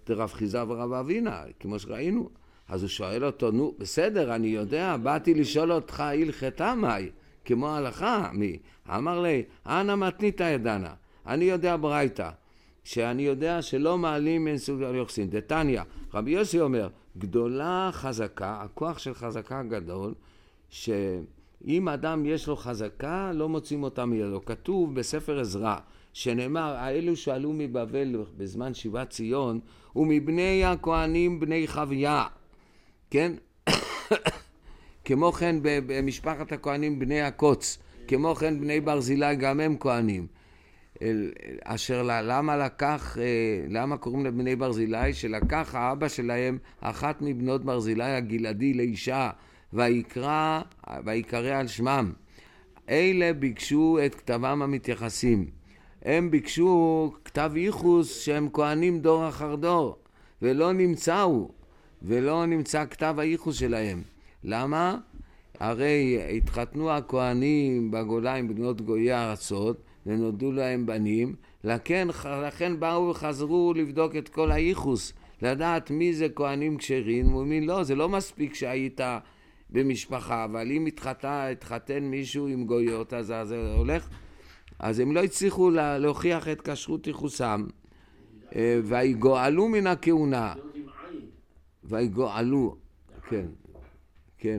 דרב חיסדא ורב אבינה, כמו שראינו. אז הוא שואל אותו, נו, בסדר, אני יודע, באתי לשאול אותך הלכתה מאי, כמו ההלכה, מי? אמר לי, אנא מתניתא ידענא, אני יודע ברייתא, שאני יודע שלא מעלים מן סוג על יוחסין. דתניא, רבי יוסי אומר, גדולה חזקה, הכוח של חזקה גדול, שאם אדם יש לו חזקה, לא מוצאים אותה מידו. כתוב בספר עזרא, שנאמר, האלו שעלו מבבל בזמן שיבת ציון, ומבני הכהנים בני חוויה, כן? כמו כן במשפחת הכהנים בני הקוץ, כמו כן בני ברזילי גם הם כהנים. אשר למה לקח, למה קוראים לבני ברזילי? שלקח האבא שלהם אחת מבנות ברזילי הגלעדי לאישה, ויקרא, ויקרא על שמם. אלה ביקשו את כתבם המתייחסים. הם ביקשו כתב ייחוס שהם כהנים דור אחר דור, ולא נמצאו, ולא נמצא כתב הייחוס שלהם. למה? הרי התחתנו הכהנים בגולה עם בנות גויי הארצות, ונולדו להם בנים, לכן, לכן באו וחזרו לבדוק את כל הייחוס, לדעת מי זה כהנים כשרים ומי לא. זה לא מספיק שהיית במשפחה, אבל אם התחתן, התחתן מישהו עם גויות, אז זה הולך. אז הם לא הצליחו להוכיח את כשרות ייחוסם, ויגואלו מן הכהונה. ויגואלו, כן, כן,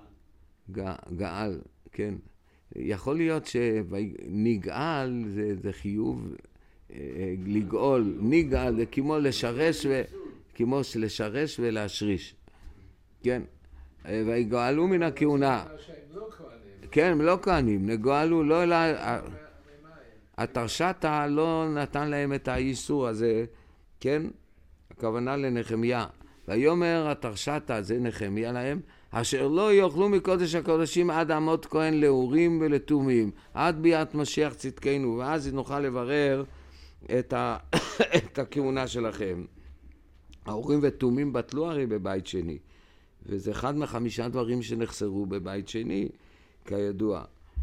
גאל, כן. יכול להיות שנגאל זה, זה חיוב, לגאול, נגאל זה כמו לשרש, ו, כמו לשרש ולהשריש, כן. ויגואלו מן הכהונה. כן, הם לא כהנים, נגואלו, לא אלא... התרשתא לא נתן להם את האיסור הזה, כן? הכוונה לנחמיה. ויאמר התרשתא, זה נחמיה להם, אשר לא יאכלו מקודש הקודשים עד עמוד כהן לאורים ולתומים, עד ביאת משיח צדקנו, ואז נוכל לברר את, ה... את הכהונה שלכם. האורים ותומים בטלו הרי בבית שני, וזה אחד מחמישה דברים שנחסרו בבית שני, כידוע.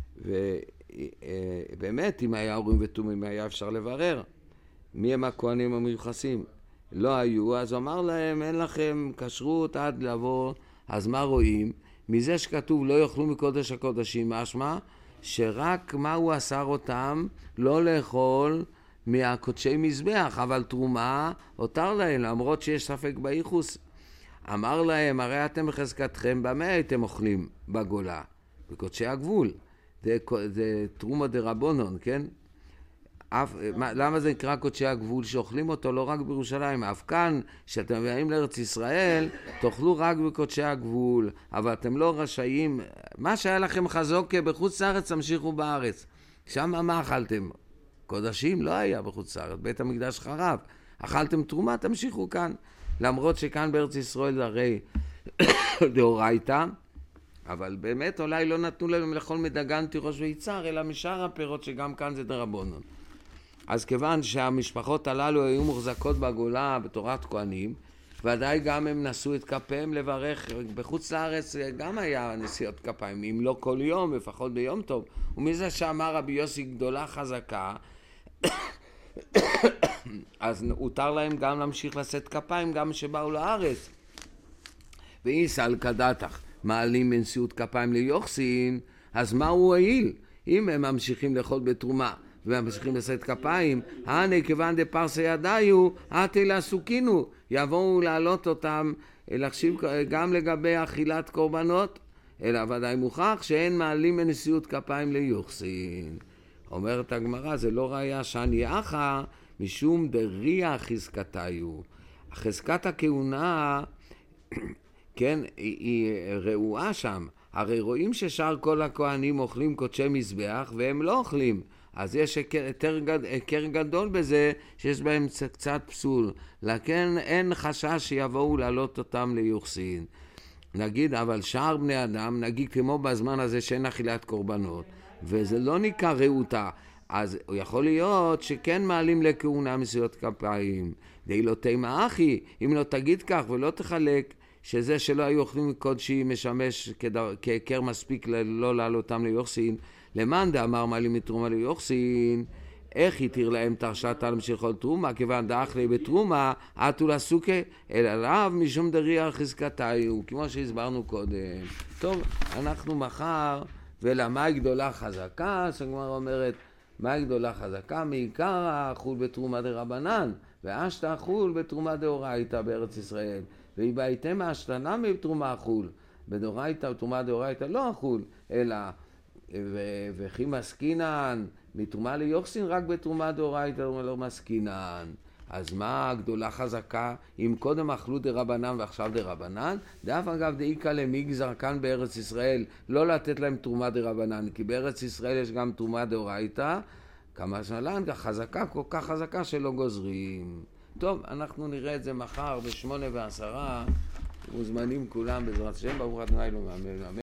ובאמת, אם היה אורים ותומים, היה אפשר לברר מי הם הכהנים המיוחסים. לא היו, אז הוא אמר להם, אין לכם כשרות עד לבוא. אז מה רואים? מזה שכתוב לא יאכלו מקודש הקודשים, משמע שרק מה הוא אסר אותם לא לאכול מהקודשי מזבח, אבל תרומה אותר להם, למרות שיש ספק בייחוס. אמר להם, הרי אתם בחזקתכם, במה הייתם אוכלים בגולה? בקודשי הגבול. זה, זה תרומה דרבנן, כן? אף, מה, למה זה נקרא קודשי הגבול? שאוכלים אותו לא רק בירושלים, אף כאן, שאתם באים לארץ ישראל, תאכלו רק בקודשי הגבול, אבל אתם לא רשאים, מה שהיה לכם חזוקה בחוץ לארץ, תמשיכו בארץ. שם מה אכלתם? קודשים לא היה בחוץ לארץ, בית המקדש חרב. אכלתם תרומה, תמשיכו כאן. למרות שכאן בארץ ישראל הרי דאורייתא, אבל באמת אולי לא נתנו להם לאכול מדגן, תירוש ויצהר, אלא משאר הפירות שגם כאן זה דרבנן. אז כיוון שהמשפחות הללו היו מוחזקות בגולה בתורת כהנים, ודאי גם הם נשאו את כפיהם לברך. בחוץ לארץ גם היה נשיאות כפיים, אם לא כל יום, לפחות ביום טוב. ומזה שאמר רבי יוסי גדולה חזקה, אז הותר להם גם להמשיך לשאת כפיים גם שבאו לארץ. ואיסל כדתך מעלים מנשיאות כפיים ליוחסין, אז מה הוא הועיל? אם הם ממשיכים לאכול בתרומה וממשיכים לשאת כפיים, הנה כיוון דפרסי ידיו, עתי לעסוקינו, יבואו להעלות אותם, לחשיב גם לגבי אכילת קורבנות, אלא ודאי מוכח שאין מעלים מנשיאות כפיים ליוחסין. אומרת הגמרא, זה לא ראיה שאני אחא, משום דריה חזקתיו. חזקת הכהונה, כן, היא, היא ראויה שם. הרי רואים ששאר כל הכהנים אוכלים קודשי מזבח, והם לא אוכלים. אז יש עיקר גדול בזה שיש בהם קצת פסול. לכן אין חשש שיבואו לעלות אותם ליוחסין. נגיד, אבל שאר בני אדם, נגיד כמו בזמן הזה שאין אכילת קורבנות, וזה לא נקרא ראותה, אז יכול להיות שכן מעלים לכהונה מסיעות כפיים. די לא תימה אחי, אם לא תגיד כך ולא תחלק, שזה שלא היו אוכלים קודשי משמש כעיקר מספיק לא לעלותם ליוחסין, למאן דאמר מעלים מתרומה ליוחסין, איך התיר להם תרשתם של כל תרומה, כיוון דאכלי בתרומה, עטו לסוכה, אלא לאו משום דריח חזקתיו, כמו שהסברנו קודם. טוב, אנחנו מחר, ולמה גדולה חזקה, שהגמרא אומרת, מה גדולה חזקה? מעיקר האכול בתרומה דרבנן, ואשתא אכול בתרומה דאורייתא בארץ ישראל. והיבאתם השתנה מתרומה אכול, בדאורייתא ותרומה דאורייתא לא אכול, אלא וכי מסקינן, מתרומה ליוחסין רק בתרומה דאורייתא לא מסקינן. אז מה הגדולה חזקה? אם קודם אכלו דרבנן ועכשיו דרבנן, דאף אגב דאיקה למגזר כאן בארץ ישראל לא לתת להם תרומה דרבנן, כי בארץ ישראל יש גם תרומה דאורייתא, כמה שנלן, חזקה, כל כך חזקה שלא גוזרים. טוב, אנחנו נראה את זה מחר בשמונה ועשרה, מוזמנים כולם בעזרת השם, ברוך ה' אלוהינו, אמן.